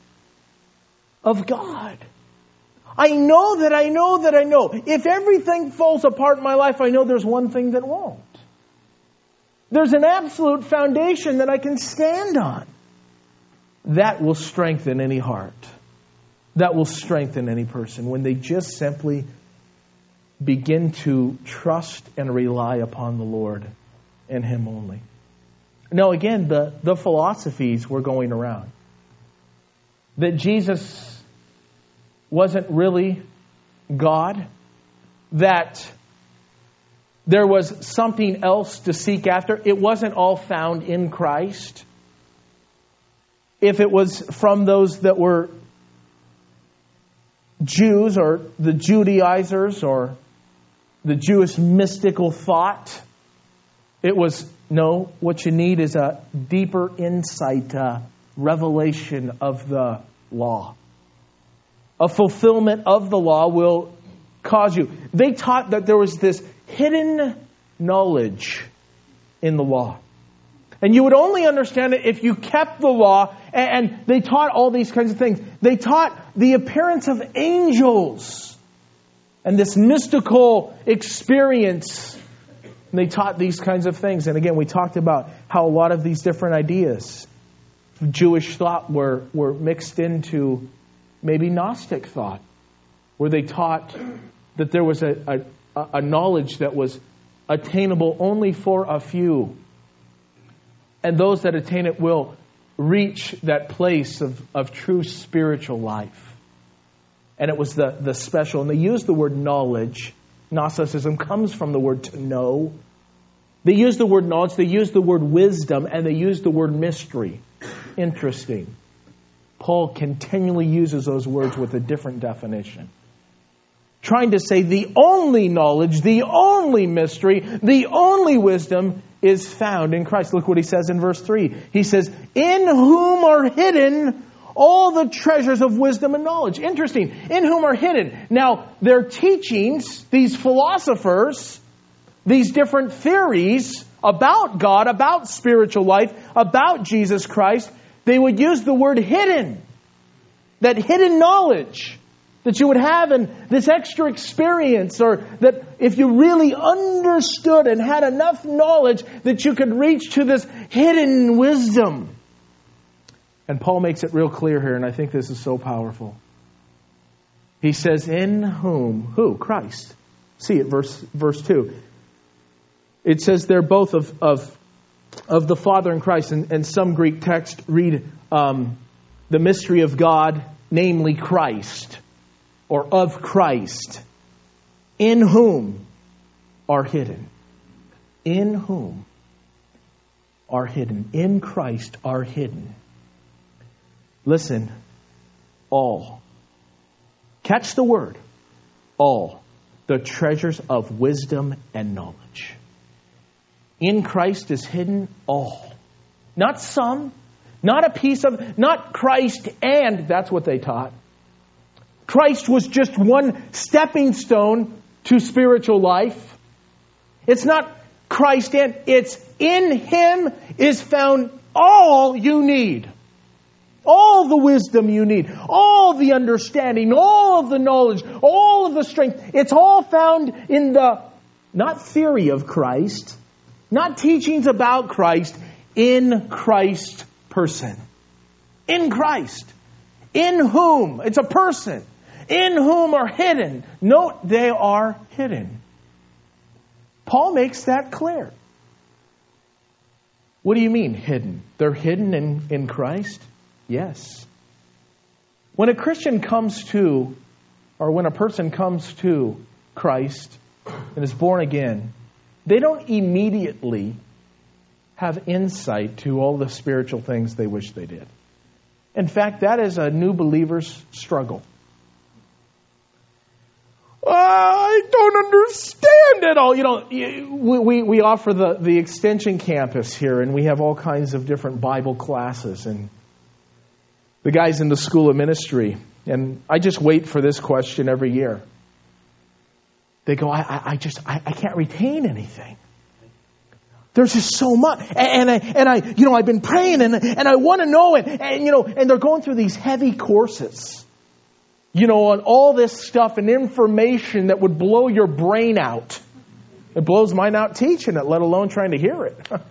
of God. I know that I know that I know. If everything falls apart in my life, I know there's one thing that won't. There's an absolute foundation that I can stand on. That will strengthen any heart. That will strengthen any person when they just simply begin to trust and rely upon the Lord and Him only. Now again, the, the philosophies were going around. That Jesus wasn't really God. That there was something else to seek after. It wasn't all found in Christ. If it was from those that were Jews or the Judaizers or the Jewish mystical thought, it was, no, what you need is a deeper insight, a revelation of the law. a fulfillment of the law will cause you. They taught that there was this hidden knowledge in the law. And you would only understand it if you kept the law. And they taught all these kinds of things. They taught the appearance of angels and this mystical experience. And they taught these kinds of things. And again, we talked about how a lot of these different ideas, Jewish thought, were, were mixed into maybe Gnostic thought, where they taught that there was a, a, a knowledge that was attainable only for a few. And those that attain it will reach that place of, of true spiritual life. And it was the, the special. And they use the word knowledge. Gnosticism comes from the word to know. They use the word knowledge. They use the word wisdom. And they use the word mystery. Interesting. Paul continually uses those words with a different definition. Trying to say the only knowledge, the only mystery, the only wisdom is found in Christ. Look what he says in verse three. He says, in whom are hidden all the treasures of wisdom and knowledge. Interesting. In whom are hidden. Now, their teachings, these philosophers, these different theories about God, about spiritual life, about Jesus Christ, they would use the word hidden. That hidden knowledge that you would have in this extra experience, or that if you really understood and had enough knowledge that you could reach to this hidden wisdom. And Paul makes it real clear here, and I think this is so powerful. He says, in whom? Who? Christ. See it, verse verse two. It says they're both of, of, of the Father and Christ. And, and some Greek text read um, the mystery of God, namely Christ. Or of Christ, in whom are hidden. In whom are hidden. In Christ are hidden. Listen, all. Catch the word. All. The treasures of wisdom and knowledge. In Christ is hidden all. Not some. Not a piece of, not Christ and, that's what they taught. Christ was just one stepping stone to spiritual life. It's not Christ and, it's in Him is found all you need. All the wisdom you need. All the understanding. All of the knowledge. All of the strength. It's all found in the, not theory of Christ. Not teachings about Christ. In Christ person. In Christ. In whom? It's a person. In whom are hidden. Note, they are hidden. Paul makes that clear. What do you mean, hidden? They're hidden in, in Christ? Yes. When a Christian comes to, or when a person comes to Christ and is born again, they don't immediately have insight to all the spiritual things they wish they did. In fact, that is a new believer's struggle. I don't understand it all. You know, we, we, we offer the, the extension campus here, and we have all kinds of different Bible classes. And the guys in the School of Ministry, and I just wait for this question every year. They go, I, I, I just, I, I can't retain anything. There's just so much. And, and I, and I, you know, I've been praying, and, and I want to know it. And, you know, and they're going through these heavy courses. You know, on all this stuff and information that would blow your brain out. It blows mine out teaching it, let alone trying to hear it. And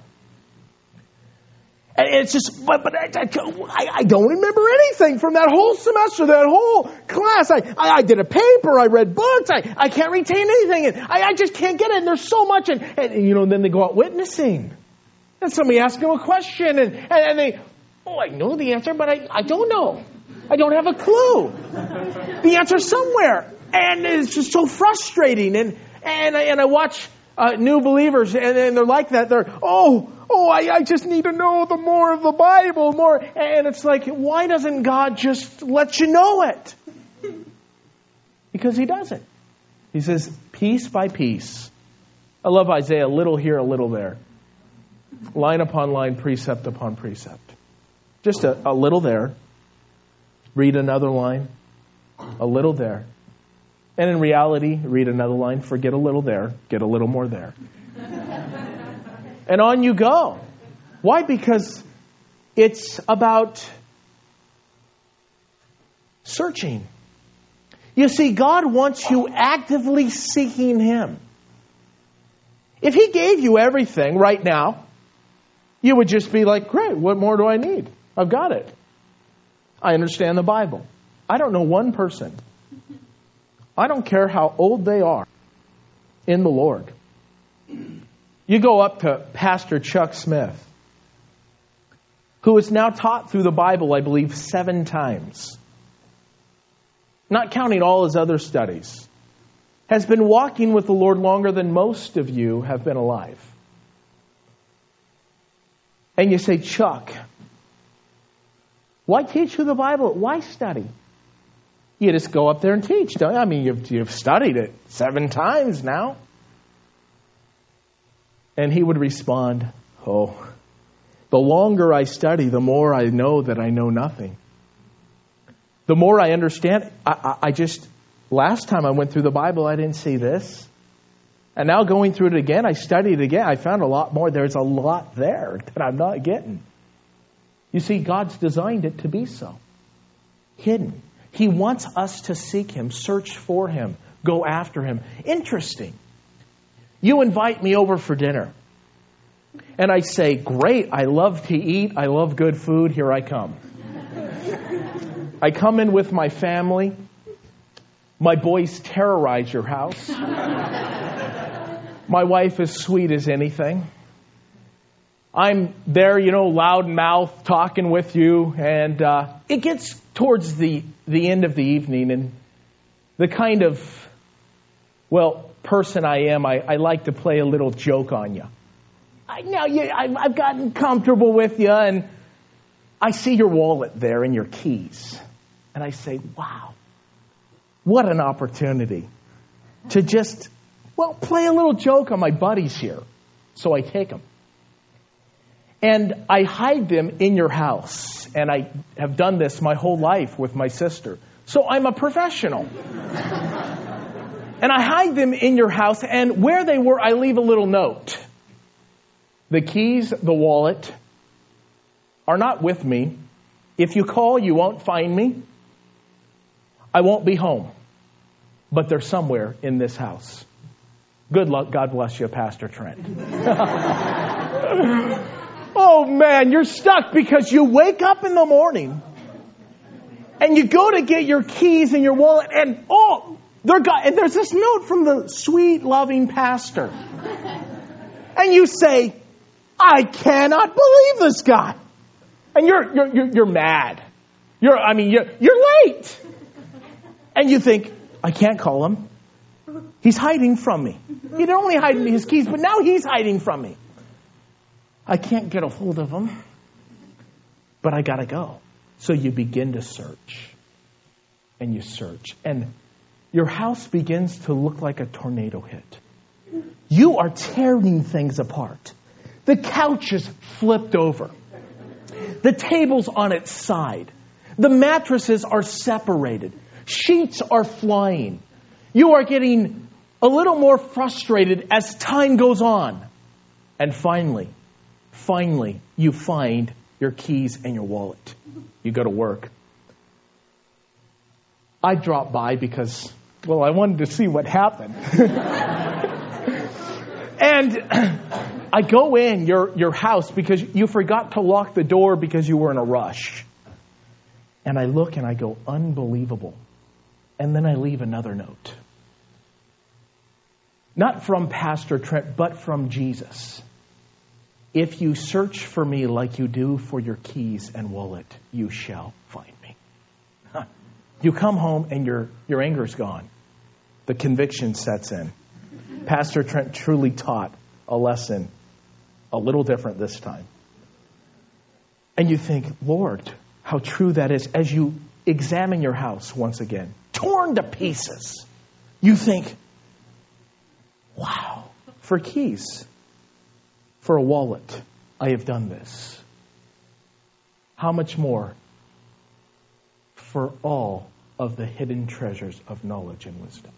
it's just, but, but I, I, I don't remember anything from that whole semester, that whole class. I, I, I did a paper, I read books, I, I can't retain anything. And I, I just can't get it. And there's so much. And, and, you know, and then they go out witnessing. And somebody asks them a question, and, and, and they, oh, I know the answer, but I, I don't know. I don't have a clue. The answer's somewhere. And it's just so frustrating. And and I, and I watch uh, new believers, and, and they're like that. They're, oh, oh, I, I just need to know the more of the Bible, more. And it's like, why doesn't God just let you know it? Because He doesn't. He says, piece by piece. I love Isaiah, a little here, a little there. Line upon line, precept upon precept. Just a, a little there. Read another line. a little there. And in reality, read another line, forget a little there, get a little more there. And on you go. Why? Because it's about searching. You see, God wants you actively seeking Him. If He gave you everything right now, you would just be like, great, what more do I need? I've got it. I understand the Bible. I don't know one person. I don't care how old they are in the Lord. You go up to Pastor Chuck Smith, who is now taught through the Bible, I believe, seven times. Not counting all his other studies. Has been walking with the Lord longer than most of you have been alive. And you say, Chuck, why teach you the Bible? Why study? You just go up there and teach, don't you? I mean, you've, you've studied it seven times now. And he would respond, oh, the longer I study, the more I know that I know nothing. The more I understand, I, I, I just, last time I went through the Bible, I didn't see this. And now going through it again, I studied it again, I found a lot more. There's a lot there that I'm not getting. You see, God's designed it to be so. Hidden. He wants us to seek Him, search for Him, go after Him. Interesting. You invite me over for dinner. And I say, great, I love to eat, I love good food, here I come. I come in with my family. My boys terrorize your house. My wife is sweet as anything. I'm there, you know, loud mouth, talking with you. And uh, it gets towards the, the end of the evening. And the kind of, well, person I am, I, I like to play a little joke on you. I know you, I, I've gotten comfortable with you. And I see your wallet there and your keys. And I say, wow, what an opportunity to just, well, play a little joke on my buddies here. So I take them. And I hide them in your house. And I have done this my whole life with my sister. So I'm a professional. And I hide them in your house. And where they were, I leave a little note. The keys, the wallet, are not with me. If you call, you won't find me. I won't be home. But they're somewhere in this house. Good luck. God bless you, Pastor Trent. Oh, man, you're stuck because you wake up in the morning and you go to get your keys and your wallet and, oh, they're gone. And there's this note from the sweet, loving pastor. And you say, I cannot believe this guy. And you're you're you're, you're mad. You're I mean you're you're late. And you think, I can't call him. He's hiding from me. He didn't only hide his keys, but now he's hiding from me. I can't get a hold of him. But I gotta go. So you begin to search. And you search. And your house begins to look like a tornado hit. You are tearing things apart. The couch is flipped over. The table's on its side. The mattresses are separated. Sheets are flying. You are getting a little more frustrated as time goes on. And finally, finally, you find your keys and your wallet. You go to work. I dropped by because, well, I wanted to see what happened. And I go in your, your house because you forgot to lock the door because you were in a rush. And I look and I go, unbelievable. And then I leave another note. Not from Pastor Trent, but from Jesus. If you search for me like you do for your keys and wallet, you shall find me. Huh. You come home and your, your anger's gone. The conviction sets in. Pastor Trent truly taught a lesson a little different this time. And you think, Lord, how true that is. As you examine your house once again, torn to pieces, you think, wow, for keys, for a wallet, I have done this. How much more for all of the hidden treasures of knowledge and wisdom.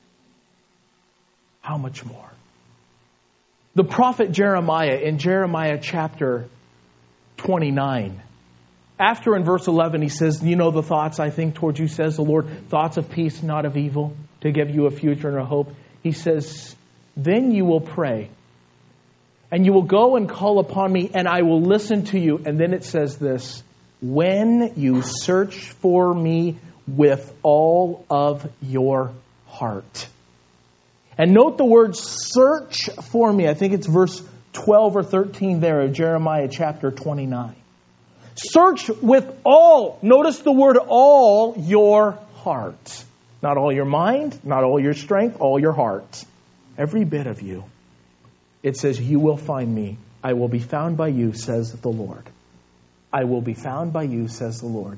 How much more? The prophet Jeremiah in Jeremiah chapter twenty-nine, after in verse eleven he says, you know the thoughts I think towards you, says the Lord, thoughts of peace, not of evil, to give you a future and a hope. He says, then you will pray, and you will go and call upon me, and I will listen to you. And then it says this, when you search for me with all of your heart. And note the word search for me. I think it's verse twelve or thirteen there of Jeremiah chapter twenty-nine. Search with all, notice the word all, your heart. Not all your mind, not all your strength, all your heart. Every bit of you. It says, you will find me. I will be found by you, says the Lord. I will be found by you, says the Lord.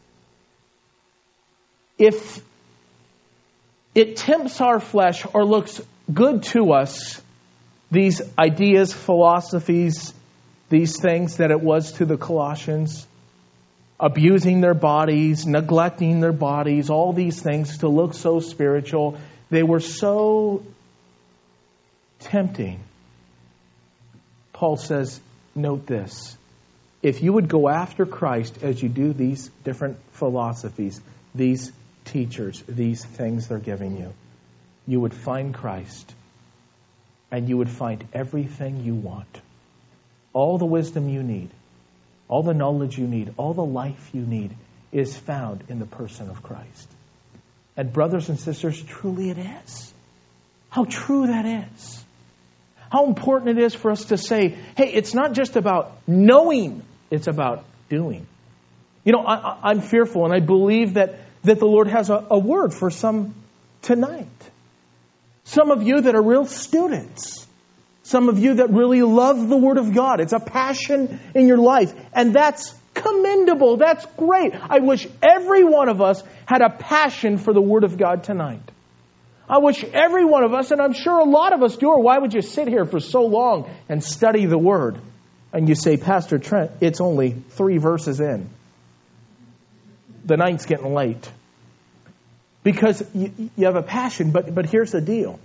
If it tempts our flesh or looks good to us, these ideas, philosophies, these things that it was to the Colossians, abusing their bodies, neglecting their bodies, all these things to look so spiritual, they were so tempting. Paul says, note this, if you would go after Christ as you do these different philosophies, these teachers, these things they're giving you, you would find Christ and you would find everything you want. All the wisdom you need, all the knowledge you need, all the life you need is found in the person of Christ. And brothers and sisters, truly it is. How true that is. How important it is for us to say, hey, it's not just about knowing, it's about doing. You know, I, I'm fearful and I believe that that the Lord has a, a word for some tonight. Some of you that are real students. Some of you that really love the Word of God. It's a passion in your life. And that's commendable. That's great. I wish every one of us had a passion for the Word of God tonight. I wish every one of us, and I'm sure a lot of us do, or why would you sit here for so long and study the Word? And you say, Pastor Trent, it's only three verses in. The night's getting late. Because you, you have a passion, but but here's the deal.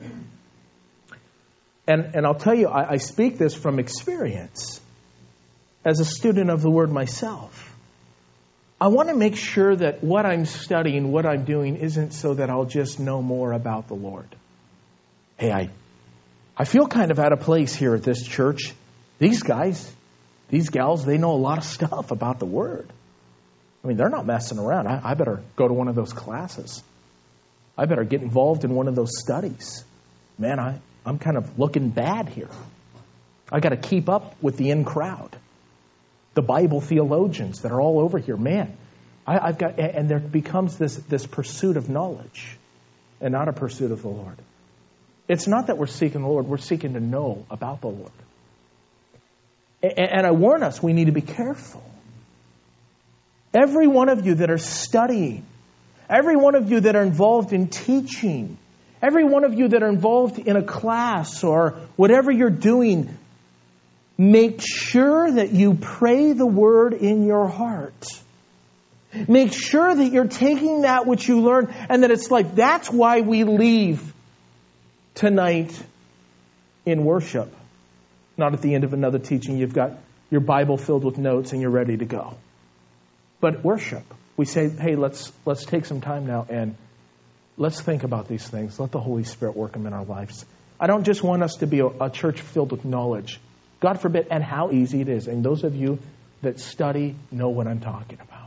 And and I'll tell you, I, I speak this from experience. As a student of the Word myself, I want to make sure that what I'm studying, what I'm doing, isn't so that I'll just know more about the Lord. Hey, I, I feel kind of out of place here at this church. These guys, these gals, they know a lot of stuff about the Word. I mean, they're not messing around. I, I better go to one of those classes. I better get involved in one of those studies. Man, I, I'm kind of looking bad here. I got to keep up with the in crowd. The Bible theologians that are all over here. Man, I, I've got, and there becomes this, this pursuit of knowledge and not a pursuit of the Lord. It's not that we're seeking the Lord. We're seeking to know about the Lord. And, and I warn us, we need to be careful. Every one of you that are studying, every one of you that are involved in teaching, every one of you that are involved in a class or whatever you're doing, make sure that you pray the Word in your heart. Make sure that you're taking that which you learn and that it's like, that's why we leave tonight in worship. Not at the end of another teaching, you've got your Bible filled with notes and you're ready to go. But worship. We say, hey, let's let's take some time now and let's think about these things. Let the Holy Spirit work them in our lives. I don't just want us to be a, a church filled with knowledge. God forbid, and how easy it is. And those of you that study know what I'm talking about.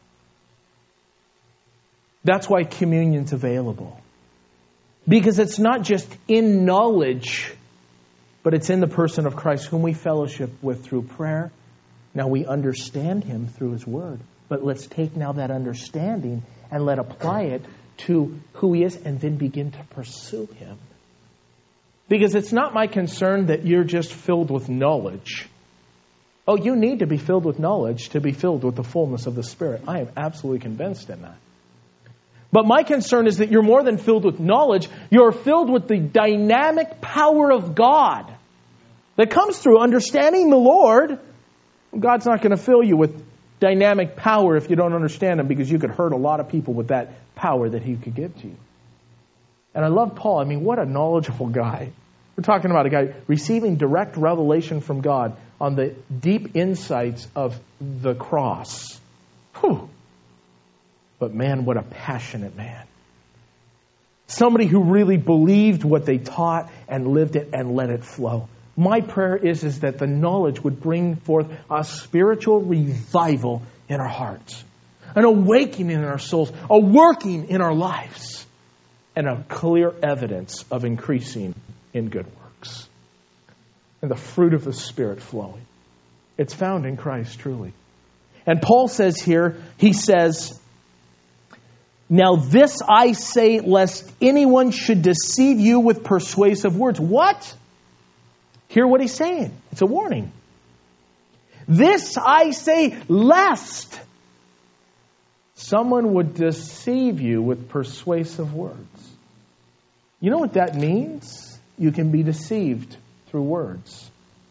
That's why communion's available. Because it's not just in knowledge, but it's in the person of Christ whom we fellowship with through prayer. Now we understand Him through His Word. But let's take now that understanding and let apply it to who He is and then begin to pursue Him. Because it's not my concern that you're just filled with knowledge. Oh, you need to be filled with knowledge to be filled with the fullness of the Spirit. I am absolutely convinced in that. But my concern is that you're more than filled with knowledge. You're filled with the dynamic power of God that comes through understanding the Lord. God's not going to fill you with dynamic power if you don't understand him, because you could hurt a lot of people with that power that he could give to you. And I love Paul. I mean, what a knowledgeable guy. We're talking about a guy receiving direct revelation from God on the deep insights of the cross. Whew. But man, what a passionate man. Somebody who really believed what they taught and lived it and let it flow. My prayer is, is that the knowledge would bring forth a spiritual revival in our hearts, an awakening in our souls, a working in our lives, and a clear evidence of increasing in good works. And the fruit of the Spirit flowing. It's found in Christ, truly. And Paul says here, he says, "Now this I say, lest anyone should deceive you with persuasive words." What? Hear what he's saying. It's a warning. "This I say, lest someone would deceive you with persuasive words." You know what that means? You can be deceived through words.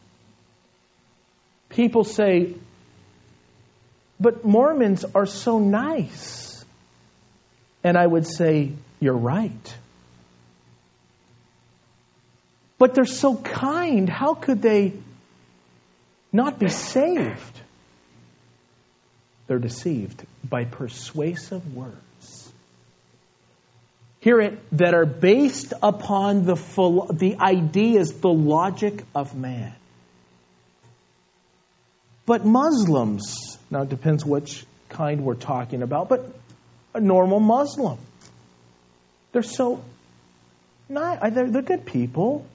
People say, "But Mormons are so nice." And I would say, you're right. But they're so kind. How could they not be saved? They're deceived by persuasive words. Hear it, that are based upon the full, the ideas, the logic of man. But Muslims, now it depends which kind we're talking about, but a normal Muslim, they're so nice. They're, they're good people.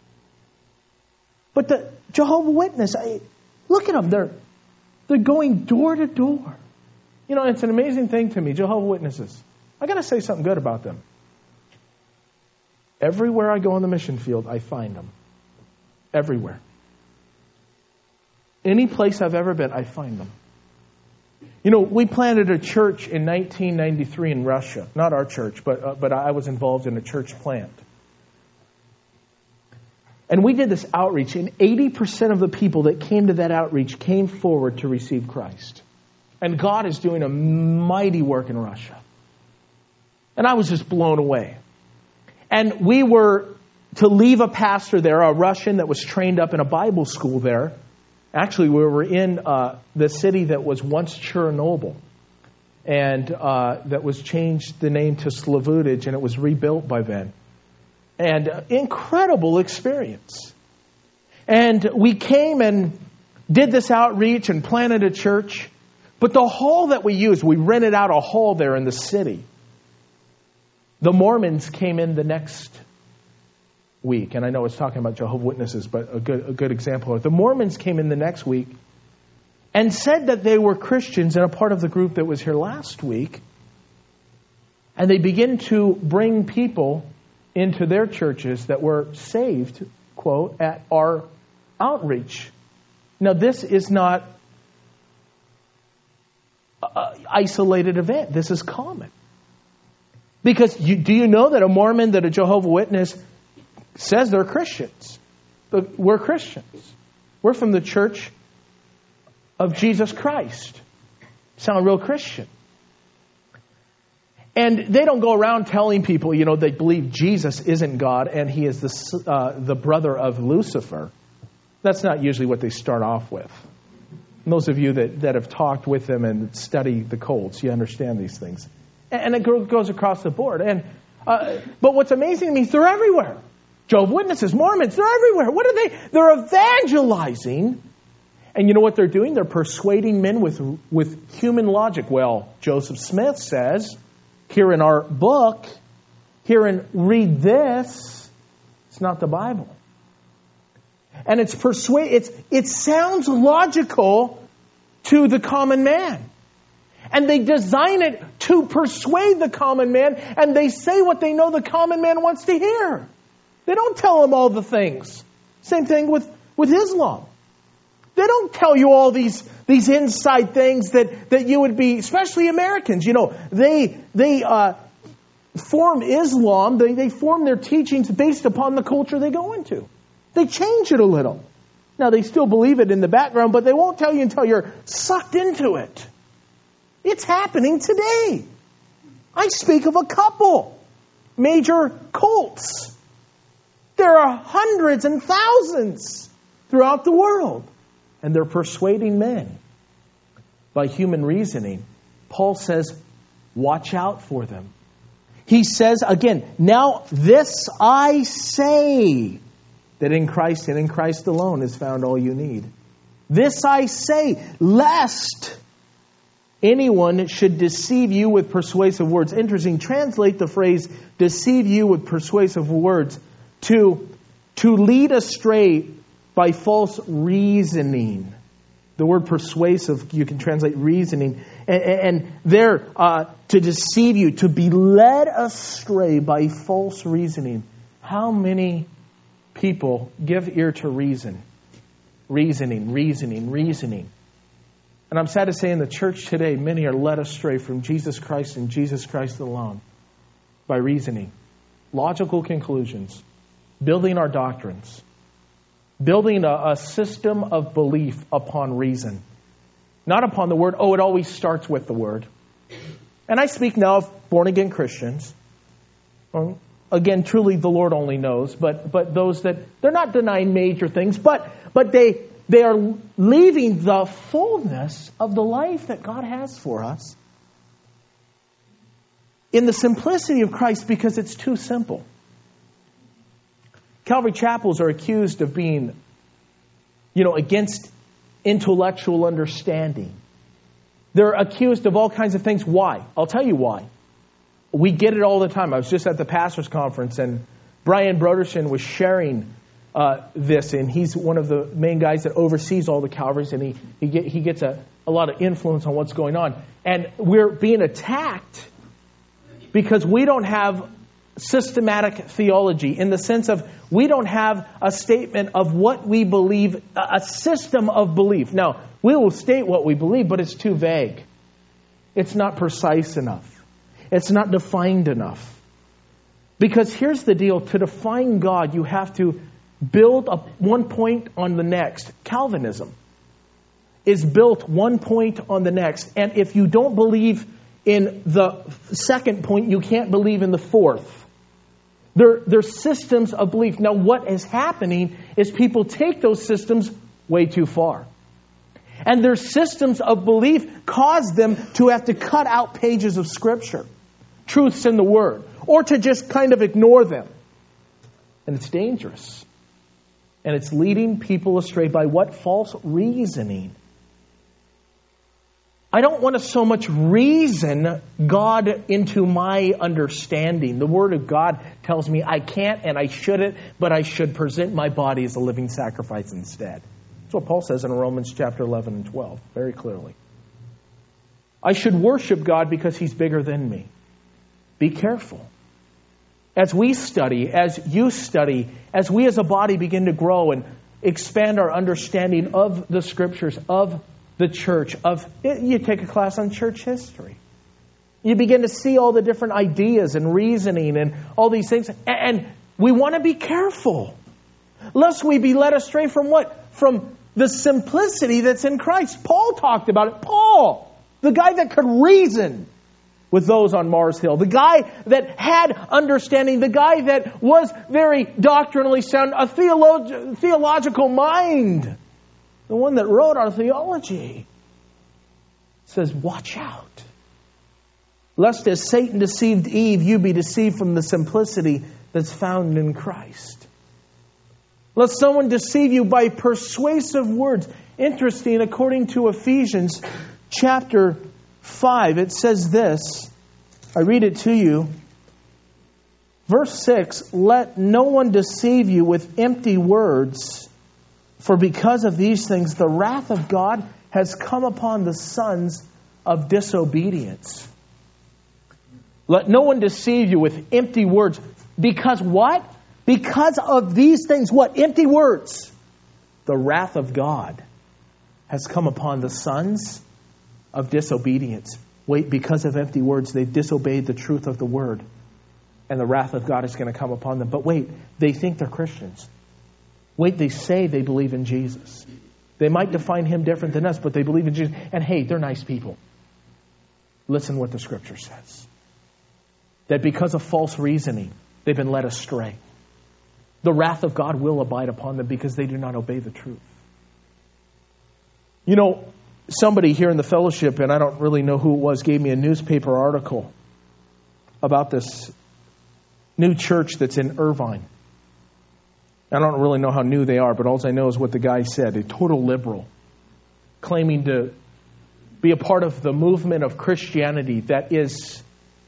But the Jehovah's Witness, I, look at them. They're, they're going door to door. You know, it's an amazing thing to me, Jehovah's Witnesses. I got to say something good about them. Everywhere I go on the mission field, I find them. Everywhere. Any place I've ever been, I find them. You know, we planted a church in nineteen ninety-three in Russia. Not our church, but uh, but I was involved in a church plant. And we did this outreach, and eighty percent of the people that came to that outreach came forward to receive Christ. And God is doing a mighty work in Russia. And I was just blown away. And we were to leave a pastor there, a Russian that was trained up in a Bible school there. Actually, we were in uh, the city that was once Chernobyl. And uh, that was changed the name to Slavutage, and it was rebuilt by then. And uh, incredible experience. And we came and did this outreach and planted a church. But the hall that we used, we rented out a hall there in the city. The Mormons came in the next week. And I know it's talking about Jehovah's Witnesses, but a good, a good example. The Mormons came in the next week and said that they were Christians and a part of the group that was here last week. And they began to bring people into their churches that were saved, quote, at our outreach. Now, this is not an isolated event. This is common. Because you, do you know that a Mormon, that a Jehovah's Witness says they're Christians? But we're Christians. We're from the Church of Jesus Christ. Sound real Christian. And they don't go around telling people, you know, they believe Jesus isn't God and he is the, uh, the brother of Lucifer. That's not usually what they start off with. And those of you that, that have talked with them and study the cults, you understand these things. And it goes across the board. And uh, but what's amazing to me is they're everywhere. Jehovah's Witnesses, Mormons, they're everywhere. What are they? They're evangelizing. And you know what they're doing? They're persuading men with, with human logic. Well, Joseph Smith says, here in our book, here in read this, it's not the Bible. And it's persuade. It's it sounds logical to the common man. And they design it to persuade the common man, and they say what they know the common man wants to hear. They don't tell him all the things. Same thing with, with Islam. They don't tell you all these, these inside things that, that you would be, especially Americans. You know, they they uh, form Islam, they, they form their teachings based upon the culture they go into. They change it a little. Now, they still believe it in the background, but they won't tell you until you're sucked into it. It's happening today. I speak of a couple, major cults. There are hundreds and thousands throughout the world, and they're persuading men by human reasoning. Paul says, watch out for them. He says, again, now this I say, that in Christ and in Christ alone is found all you need. This I say, lest anyone should deceive you with persuasive words. Interesting, translate the phrase, deceive you with persuasive words, to, to lead astray by false reasoning. The word persuasive, you can translate reasoning. And, and there, uh, to deceive you, to be led astray by false reasoning. How many people give ear to reason? Reasoning, reasoning, reasoning. And I'm sad to say in the church today, many are led astray from Jesus Christ and Jesus Christ alone by reasoning. Logical conclusions. Building our doctrines. Building a, a system of belief upon reason. Not upon the Word. Oh, it always starts with the Word. And I speak now of born-again Christians. Well, again, truly the Lord only knows. But but those that, they're not denying major things. But, but they, they are leaving the fullness of the life that God has for us in the simplicity of Christ because it's too simple. Calvary chapels are accused of being, you know, against intellectual understanding. They're accused of all kinds of things. Why? I'll tell you why. We get it all the time. I was just at the pastor's conference and Brian Broderson was sharing uh, this, and he's one of the main guys that oversees all the Calvaries, and he he, get, he gets a, a lot of influence on what's going on. And we're being attacked because we don't have systematic theology in the sense of we don't have a statement of what we believe, a system of belief. Now, we will state what we believe, but it's too vague. It's not precise enough. It's not defined enough. Because here's the deal. To define God, you have to build up one point on the next. Calvinism is built one point on the next. And if you don't believe in the second point, you can't believe in the fourth. They're, they're systems of belief. Now, what is happening is people take those systems way too far. And their systems of belief cause them to have to cut out pages of Scripture, truths in the Word, or to just kind of ignore them. And it's dangerous. And it's leading people astray by what? False reasoning. I don't want to so much reason God into my understanding. The Word of God tells me I can't and I shouldn't, but I should present my body as a living sacrifice instead. That's what Paul says in Romans chapter eleven and twelve, very clearly. I should worship God because He's bigger than me. Be careful. As we study, as you study, as we as a body begin to grow and expand our understanding of the Scriptures, of the church, of you take a class on church history. You begin to see all the different ideas and reasoning and all these things. And we want to be careful, lest we be led astray from what? From the simplicity that's in Christ. Paul talked about it. Paul, the guy that could reason with those on Mars Hill. The guy that had understanding. The guy that was very doctrinally sound. A theolog- theological mind. The one that wrote our theology. Says, watch out. Lest as Satan deceived Eve, you be deceived from the simplicity that's found in Christ. Lest someone deceive you by persuasive words. Interesting, according to Ephesians chapter five, it says this. I read it to you. Verse six, let no one deceive you with empty words, for because of these things the wrath of God has come upon the sons of disobedience. Let no one deceive you with empty words. Because what? Because of these things, what? Empty words. The wrath of God has come upon the sons of disobedience. Wait, because of empty words, they've disobeyed the truth of the word. And the wrath of God is going to come upon them. But wait, they think they're Christians. Wait, they say they believe in Jesus. They might define him different than us, but they believe in Jesus. And hey, they're nice people. Listen what the Scripture says. That because of false reasoning, they've been led astray. The wrath of God will abide upon them because they do not obey the truth. You know, somebody here in the fellowship, and I don't really know who it was, gave me a newspaper article about this new church that's in Irvine. I don't really know how new they are, but all I know is what the guy said. A total liberal, claiming to be a part of the movement of Christianity that is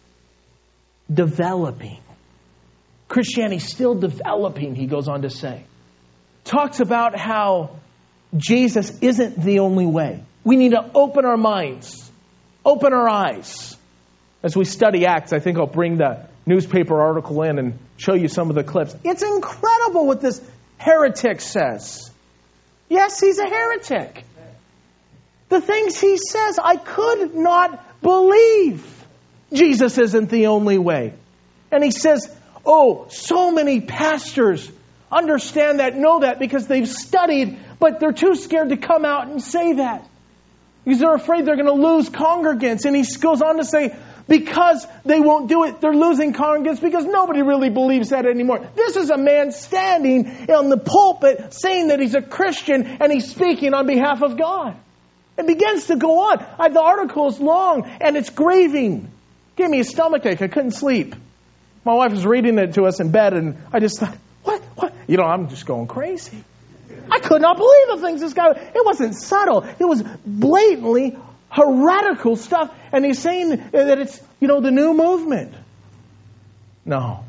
developing. Christianity still developing, he goes on to say. Talks about how Jesus isn't the only way. We need to open our minds, open our eyes. As we study Acts, I think I'll bring the newspaper article in and show you some of the clips. It's incredible what this heretic says. Yes, he's a heretic. The things he says, I could not believe Jesus isn't the only way. And he says, oh, so many pastors understand that, know that, because they've studied, but they're too scared to come out and say that. Because they're afraid they're going to lose congregants. And he goes on to say, because they won't do it, they're losing congregants because nobody really believes that anymore. This is a man standing on the pulpit saying that he's a Christian and he's speaking on behalf of God. It begins to go on. I, the article is long and it's grieving. Gave me a stomachache. I couldn't sleep. My wife was reading it to us in bed and I just thought, what? What? You know, I'm just going crazy. I could not believe the things this guy... It wasn't subtle. It was blatantly heretical stuff. And he's saying that it's, you know, the new movement. No.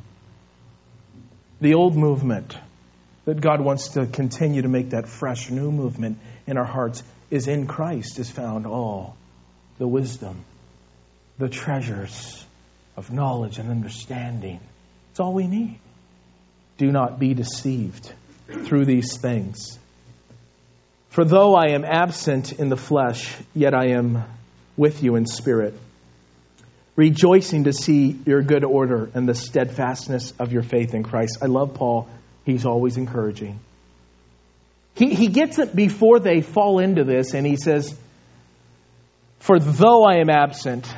The old movement that God wants to continue to make that fresh new movement in our hearts is in Christ is found all the wisdom, the treasures of knowledge and understanding. It's all we need. Do not be deceived through these things. For though I am absent in the flesh, yet I am with you in spirit, rejoicing to see your good order and the steadfastness of your faith in Christ. I love Paul. He's always encouraging. He, he gets it before they fall into this, and he says, for though I am absent,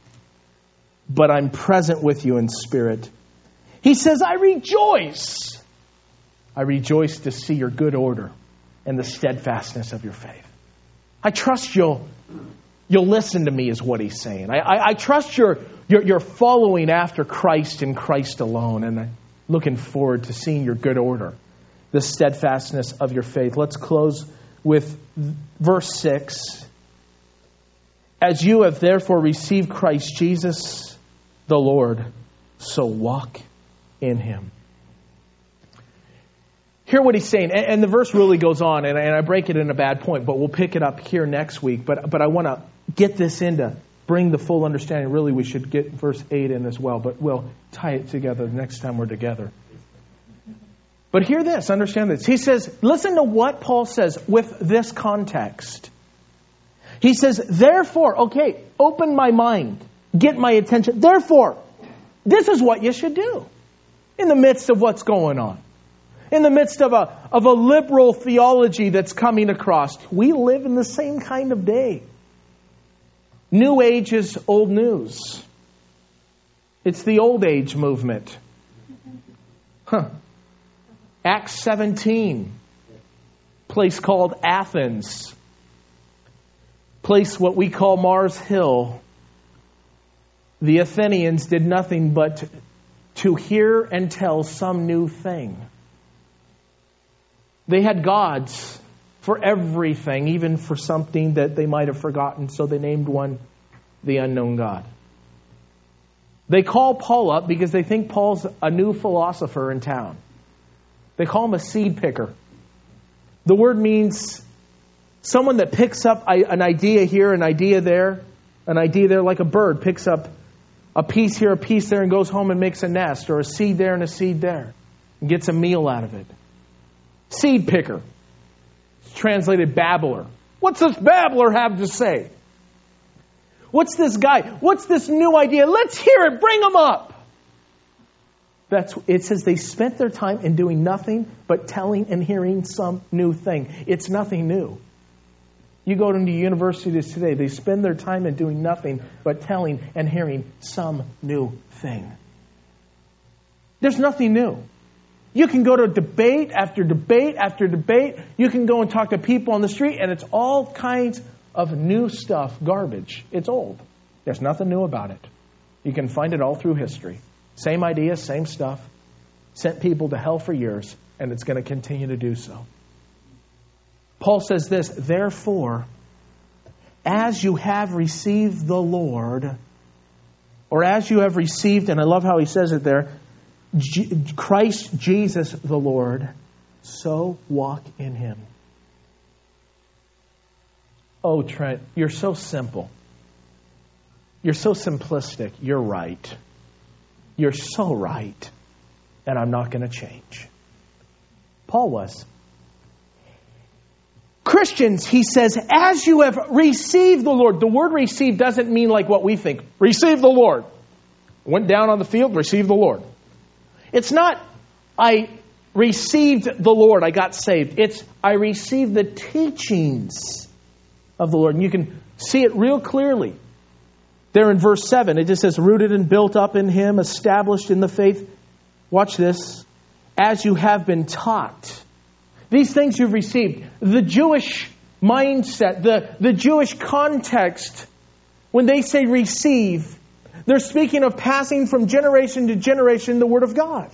but I'm present with you in spirit. He says, I rejoice. I rejoice to see your good order and the steadfastness of your faith. I trust you'll you'll listen to me is what he's saying. I, I, I trust you're, you're, you're following after Christ and Christ alone. And I'm looking forward to seeing your good order, the steadfastness of your faith. Let's close with verse six. As you have therefore received Christ Jesus the Lord, so walk in him. Hear what he's saying. And, and the verse really goes on, and, and I break it in a bad point, but we'll pick it up here next week. But, but I want to get this in to bring the full understanding. Really, we should get verse eight in as well, but we'll tie it together the next time we're together. But hear this, understand this. He says, listen to what Paul says with this context. He says, therefore, okay, open my mind, get my attention. Therefore, this is what you should do in the midst of what's going on. In the midst of a, of a liberal theology that's coming across. We live in the same kind of day. New age is old news. It's the old age movement. Huh. Acts seventeen. Place called Athens. Place what we call Mars Hill. The Athenians did nothing but to hear and tell some new thing. They had gods for everything, even for something that they might have forgotten, so they named one the unknown God. They call Paul up because they think Paul's a new philosopher in town. They call him a seed picker. The word means someone that picks up an idea here, an idea there, an idea there, like a bird picks up a piece here, a piece there, and goes home and makes a nest, or a seed there and a seed there, and gets a meal out of it. Seed picker. It's translated babbler. What's this babbler have to say? What's this guy? What's this new idea? Let's hear it. Bring him up. That's, it says they spent their time in doing nothing but telling and hearing some new thing. It's nothing new. You go to universities today, they spend their time in doing nothing but telling and hearing some new thing. There's nothing new. You can go to debate after debate after debate. You can go and talk to people on the street, and it's all kinds of new stuff, garbage. It's old. There's nothing new about it. You can find it all through history. Same idea, same stuff. Sent people to hell for years, and it's going to continue to do so. Paul says this, therefore, as you have received the Lord, or as you have received, and I love how he says it there, G- Christ Jesus the Lord, so walk in him. Oh, Trent, you're so simple. You're so simplistic. You're right. You're so right. And I'm not going to change. Paul was. Christians, he says, as you have received the Lord. The word receive doesn't mean like what we think. Receive the Lord. Went down on the field, received the Lord. It's not, I received the Lord, I got saved. It's, I received the teachings of the Lord. And you can see it real clearly. There in verse seven, it just says, rooted and built up in him, established in the faith. Watch this. As you have been taught. These things you've received. The Jewish mindset, the, the Jewish context, when they say receive, they're speaking of passing from generation to generation the Word of God.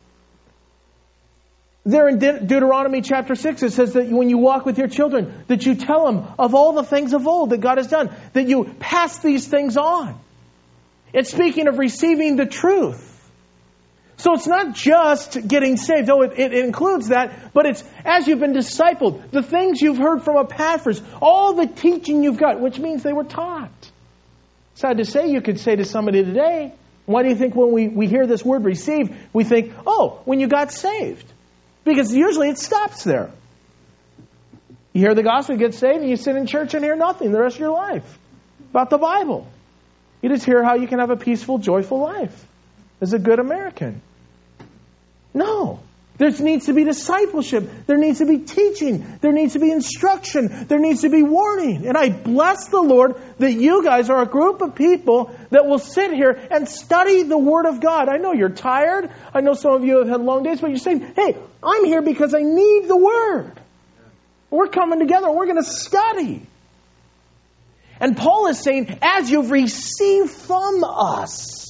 There in De- Deuteronomy chapter six, it says that when you walk with your children, that you tell them of all the things of old that God has done, that you pass these things on. It's speaking of receiving the truth. So it's not just getting saved, though it, it includes that, but it's as you've been discipled, the things you've heard from Epaphras, all the teaching you've got, which means they were taught. Sad to say, you could say to somebody today, why do you think when we, we hear this word receive, we think, oh, when you got saved? Because usually it stops there. You hear the gospel, you get saved, and you sit in church and hear nothing the rest of your life about the Bible. You just hear how you can have a peaceful, joyful life as a good American. No. There needs to be discipleship. There needs to be teaching. There needs to be instruction. There needs to be warning. And I bless the Lord that you guys are a group of people that will sit here and study the Word of God. I know you're tired. I know some of you have had long days, but you're saying, hey, I'm here because I need the Word. We're coming together. We're going to study. And Paul is saying, as you've received from us,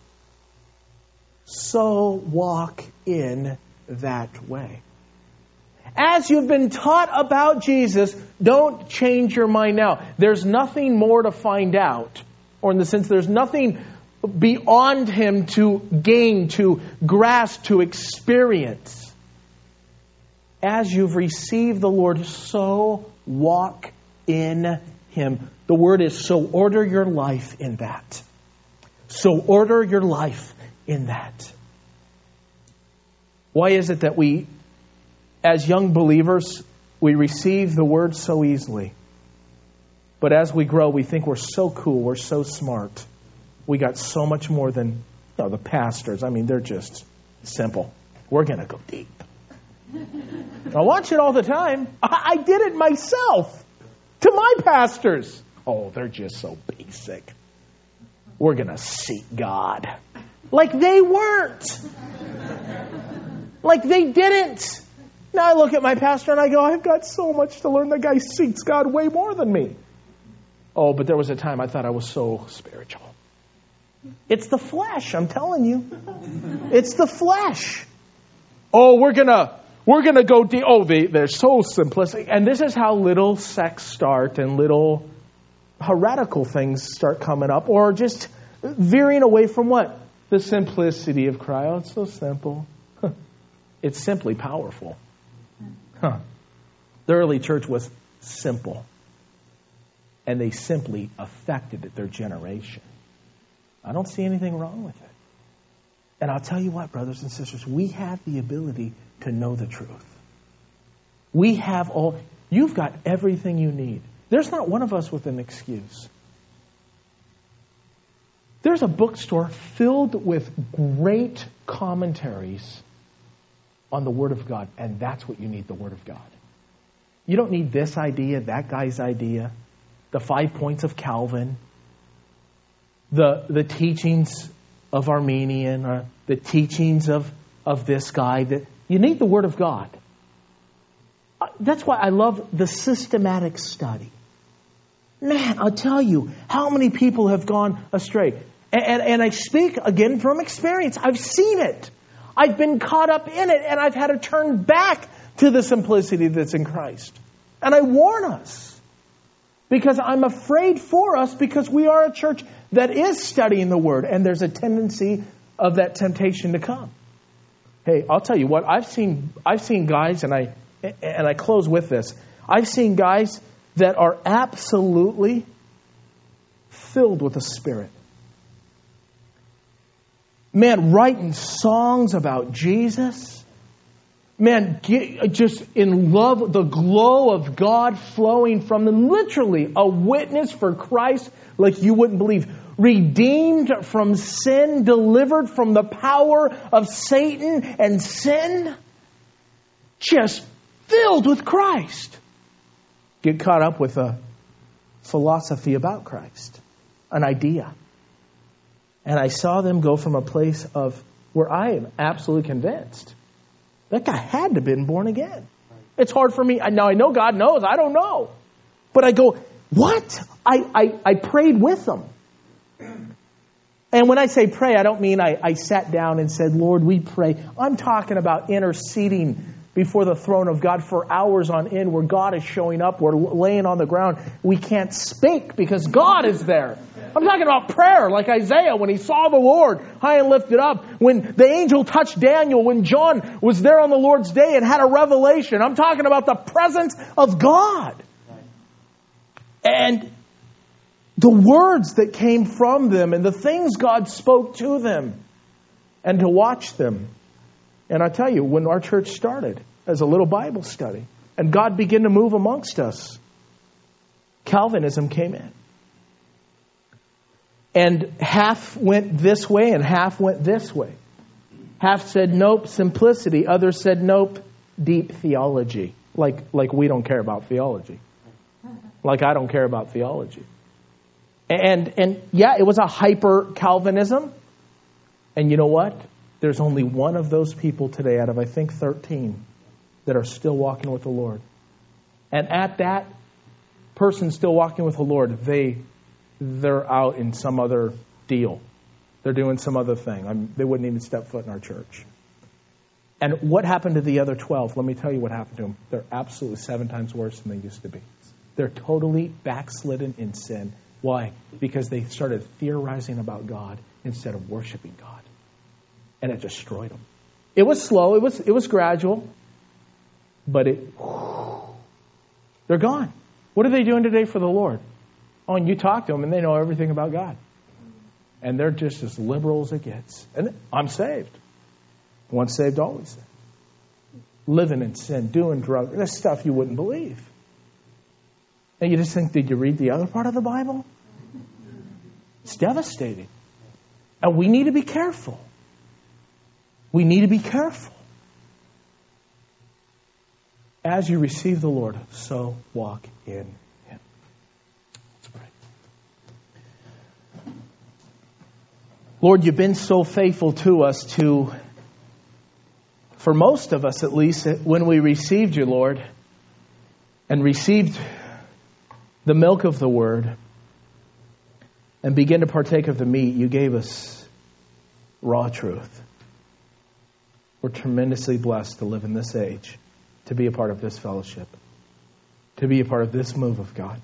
so walk in that way. As you've been taught about Jesus, don't change your mind now. There's nothing more to find out, or in the sense there's nothing beyond him to gain, to grasp, to experience. As you've received the Lord, so walk in him. The word is so order your life in that. So order your life in that. Why is it that we, as young believers, we receive the word so easily? But as we grow, we think we're so cool, we're so smart. We got so much more than you know, the pastors. I mean, they're just simple. We're going to go deep. I watch it all the time. I, I did it myself to my pastors. Oh, they're just so basic. We're going to seek God. Like they weren't. Like they didn't. Now I look at my pastor and I go, I've got so much to learn. That guy seeks God way more than me. Oh, but there was a time I thought I was so spiritual. It's the flesh, I'm telling you. It's the flesh. Oh, we're going to we're gonna go deep. Oh, they, they're so simplistic. And this is how little sects start and little heretical things start coming up. Or just veering away from what? The simplicity of Christ. Oh, it's so simple. Huh. It's simply powerful. Huh. The early church was simple. And they simply affected their generation. I don't see anything wrong with it. And I'll tell you what, brothers and sisters, we have the ability to know the truth. We have all, you've got everything you need. There's not one of us with an excuse. There's a bookstore filled with great commentaries on the Word of God, and that's what you need, the Word of God. You don't need this idea, that guy's idea, the five points of Calvin, the the teachings of Arminian, or the teachings of, of this guy. That you need the Word of God. That's why I love the systematic study. Man, I'll tell you how many people have gone astray. And, and, and I speak again from experience. I've seen it. I've been caught up in it, and I've had to turn back to the simplicity that's in Christ. And I warn us, because I'm afraid for us, because we are a church that is studying the Word, and there's a tendency of that temptation to come. Hey, I'll tell you what, I've seen I've seen guys, and I and I close with this. I've seen guys that are absolutely filled with the Spirit. Man, writing songs about Jesus. Man, get, just in love, the glow of God flowing from them. Literally a witness for Christ like you wouldn't believe. Redeemed from sin, delivered from the power of Satan and sin. Just filled with Christ. Get caught up with a philosophy about Christ. An idea. And I saw them go from a place of where I am absolutely convinced that guy had to have been born again. It's hard for me. Now I know God knows. I don't know. But I go, what? I, I, I prayed with them. And when I say pray, I don't mean I, I sat down and said, Lord, we pray. I'm talking about interceding before the throne of God for hours on end, where God is showing up. We're laying on the ground. We can't speak because God is there. I'm talking about prayer, like Isaiah when he saw the Lord high and lifted up. When the angel touched Daniel, when John was there on the Lord's day and had a revelation. I'm talking about the presence of God. And the words that came from them and the things God spoke to them, and to watch them. And I tell you, when our church started as a little Bible study and God began to move amongst us, Calvinism came in. And half went this way and half went this way. Half said, nope, simplicity. Others said, nope, deep theology. Like, like we don't care about theology. Like I don't care about theology. And, and yeah, it was a hyper Calvinism. And you know what? There's only one of those people today out of, I think, thirteen that are still walking with the Lord. And at that person still walking with the Lord, they, they're out in some other deal. They're doing some other thing. I'm, they wouldn't even step foot in our church. And what happened to the other twelve? Let me tell you what happened to them. They're absolutely seven times worse than they used to be. They're totally backslidden in sin. Why? Because they started theorizing about God instead of worshiping God. And it destroyed them. It was slow. It was it was gradual. But it, whew, they're gone. What are they doing today for the Lord? Oh, and you talk to them and they know everything about God. And they're just as liberal as it gets. And I'm saved. Once saved, always saved. Living in sin, doing drugs. That's stuff you wouldn't believe. And you just think, did you read the other part of the Bible? It's devastating. And we need to be careful. We need to be careful. As you receive the Lord, so walk in Him. Let's pray. Lord, you've been so faithful to us to, for most of us at least, when we received you, Lord, and received the milk of the Word, and begin to partake of the meat, you gave us raw truth. We're tremendously blessed to live in this age, to be a part of this fellowship, to be a part of this move of God.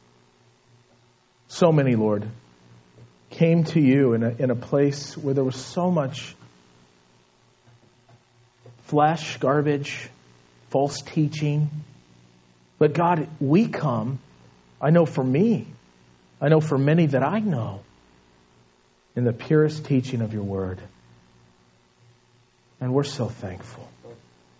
So many, Lord, came to you in a, in a place where there was so much flesh, garbage, false teaching. But God, we come, I know for me, I know for many that I know, in the purest teaching of your word. And we're so thankful.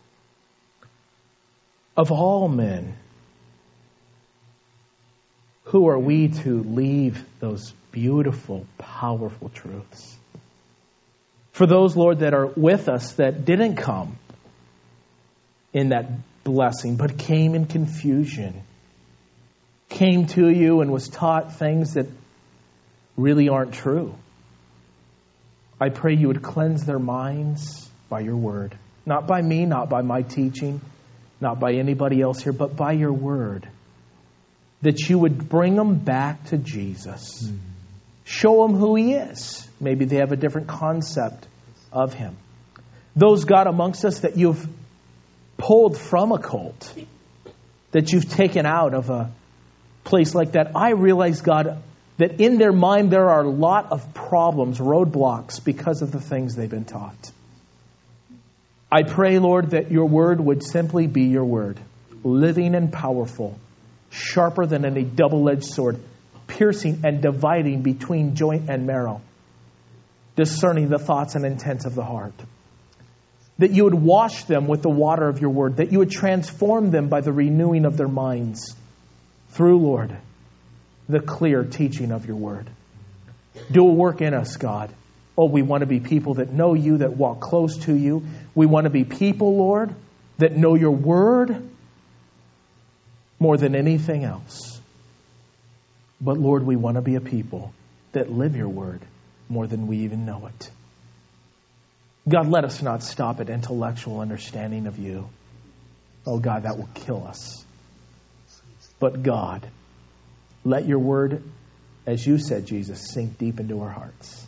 Of all men who are we to leave those beautiful, powerful truths? For those, Lord, that are with us that didn't come in that blessing, but came in confusion, came to you and was taught things that really aren't true. I pray you would cleanse their minds by your word. Not by me, not by my teaching, not by anybody else here, but by your word. That you would bring them back to Jesus. Mm. Show them who he is. Maybe they have a different concept of him. Those, God, amongst us that you've pulled from a cult, that you've taken out of a place like that, I realize, God, that in their mind there are a lot of problems, roadblocks, because of the things they've been taught. I pray, Lord, that your word would simply be your word, living and powerful, sharper than any double-edged sword, piercing and dividing between joint and marrow, discerning the thoughts and intents of the heart. That you would wash them with the water of your word, that you would transform them by the renewing of their minds through, Lord, the clear teaching of your word. Do a work in us, God. Oh, we want to be people that know you, that walk close to you. We want to be people, Lord, that know your word more than anything else. But Lord, we want to be a people that live your word more than we even know it. God, let us not stop at intellectual understanding of you. Oh God, that will kill us. But God, let your word, as you said, Jesus, sink deep into our hearts.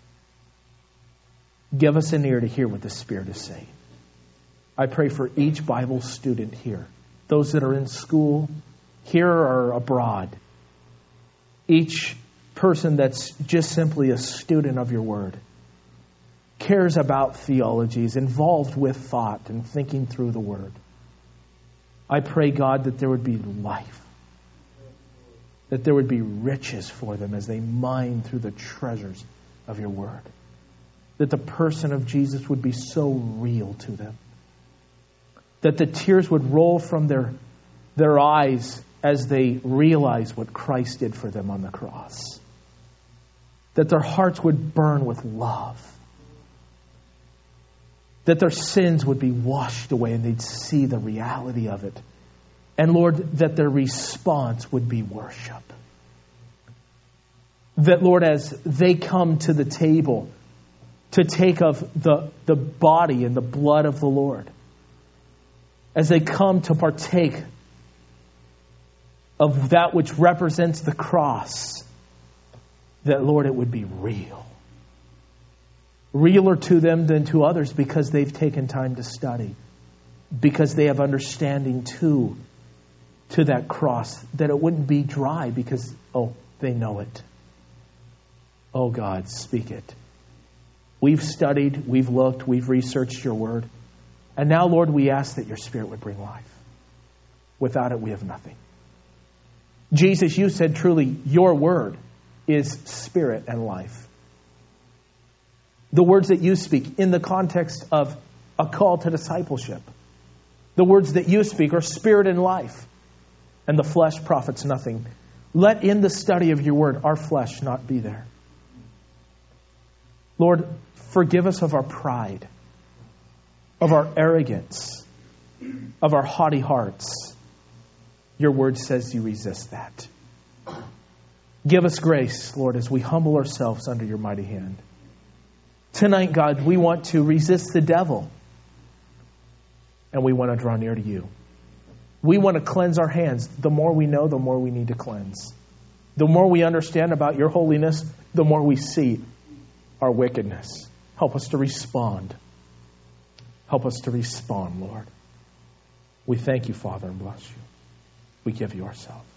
Give us an ear to hear what the Spirit is saying. I pray for each Bible student here, those that are in school, here or abroad, each person that's just simply a student of your word, cares about theology, is involved with thought and thinking through the word. I pray, God, that there would be life, that there would be riches for them as they mine through the treasures of your word. That the person of Jesus would be so real to them. That the tears would roll from their, their eyes as they realize what Christ did for them on the cross. That their hearts would burn with love. That their sins would be washed away and they'd see the reality of it. And Lord, that their response would be worship. That, Lord, as they come to the table to take of the, the body and the blood of the Lord, as they come to partake of that which represents the cross, that, Lord, it would be real. Realer to them than to others because they've taken time to study. Because they have understanding too, to that cross. That it wouldn't be dry because, oh, they know it. Oh, God, speak it. We've studied, we've looked, we've researched your word. And now, Lord, we ask that your Spirit would bring life. Without it, we have nothing. Jesus, you said truly, your word is spirit and life. The words that you speak in the context of a call to discipleship. The words that you speak are spirit and life. And the flesh profits nothing. Let in the study of your word our flesh not be there. Lord, forgive us of our pride, of our arrogance, of our haughty hearts. Your word says you resist that. Give us grace, Lord, as we humble ourselves under your mighty hand. Tonight, God, we want to resist the devil. And we want to draw near to you. We want to cleanse our hands. The more we know, the more we need to cleanse. The more we understand about your holiness, the more we see our wickedness. Help us to respond. Help us to respond, Lord. We thank you, Father, and bless you. We give you ourselves.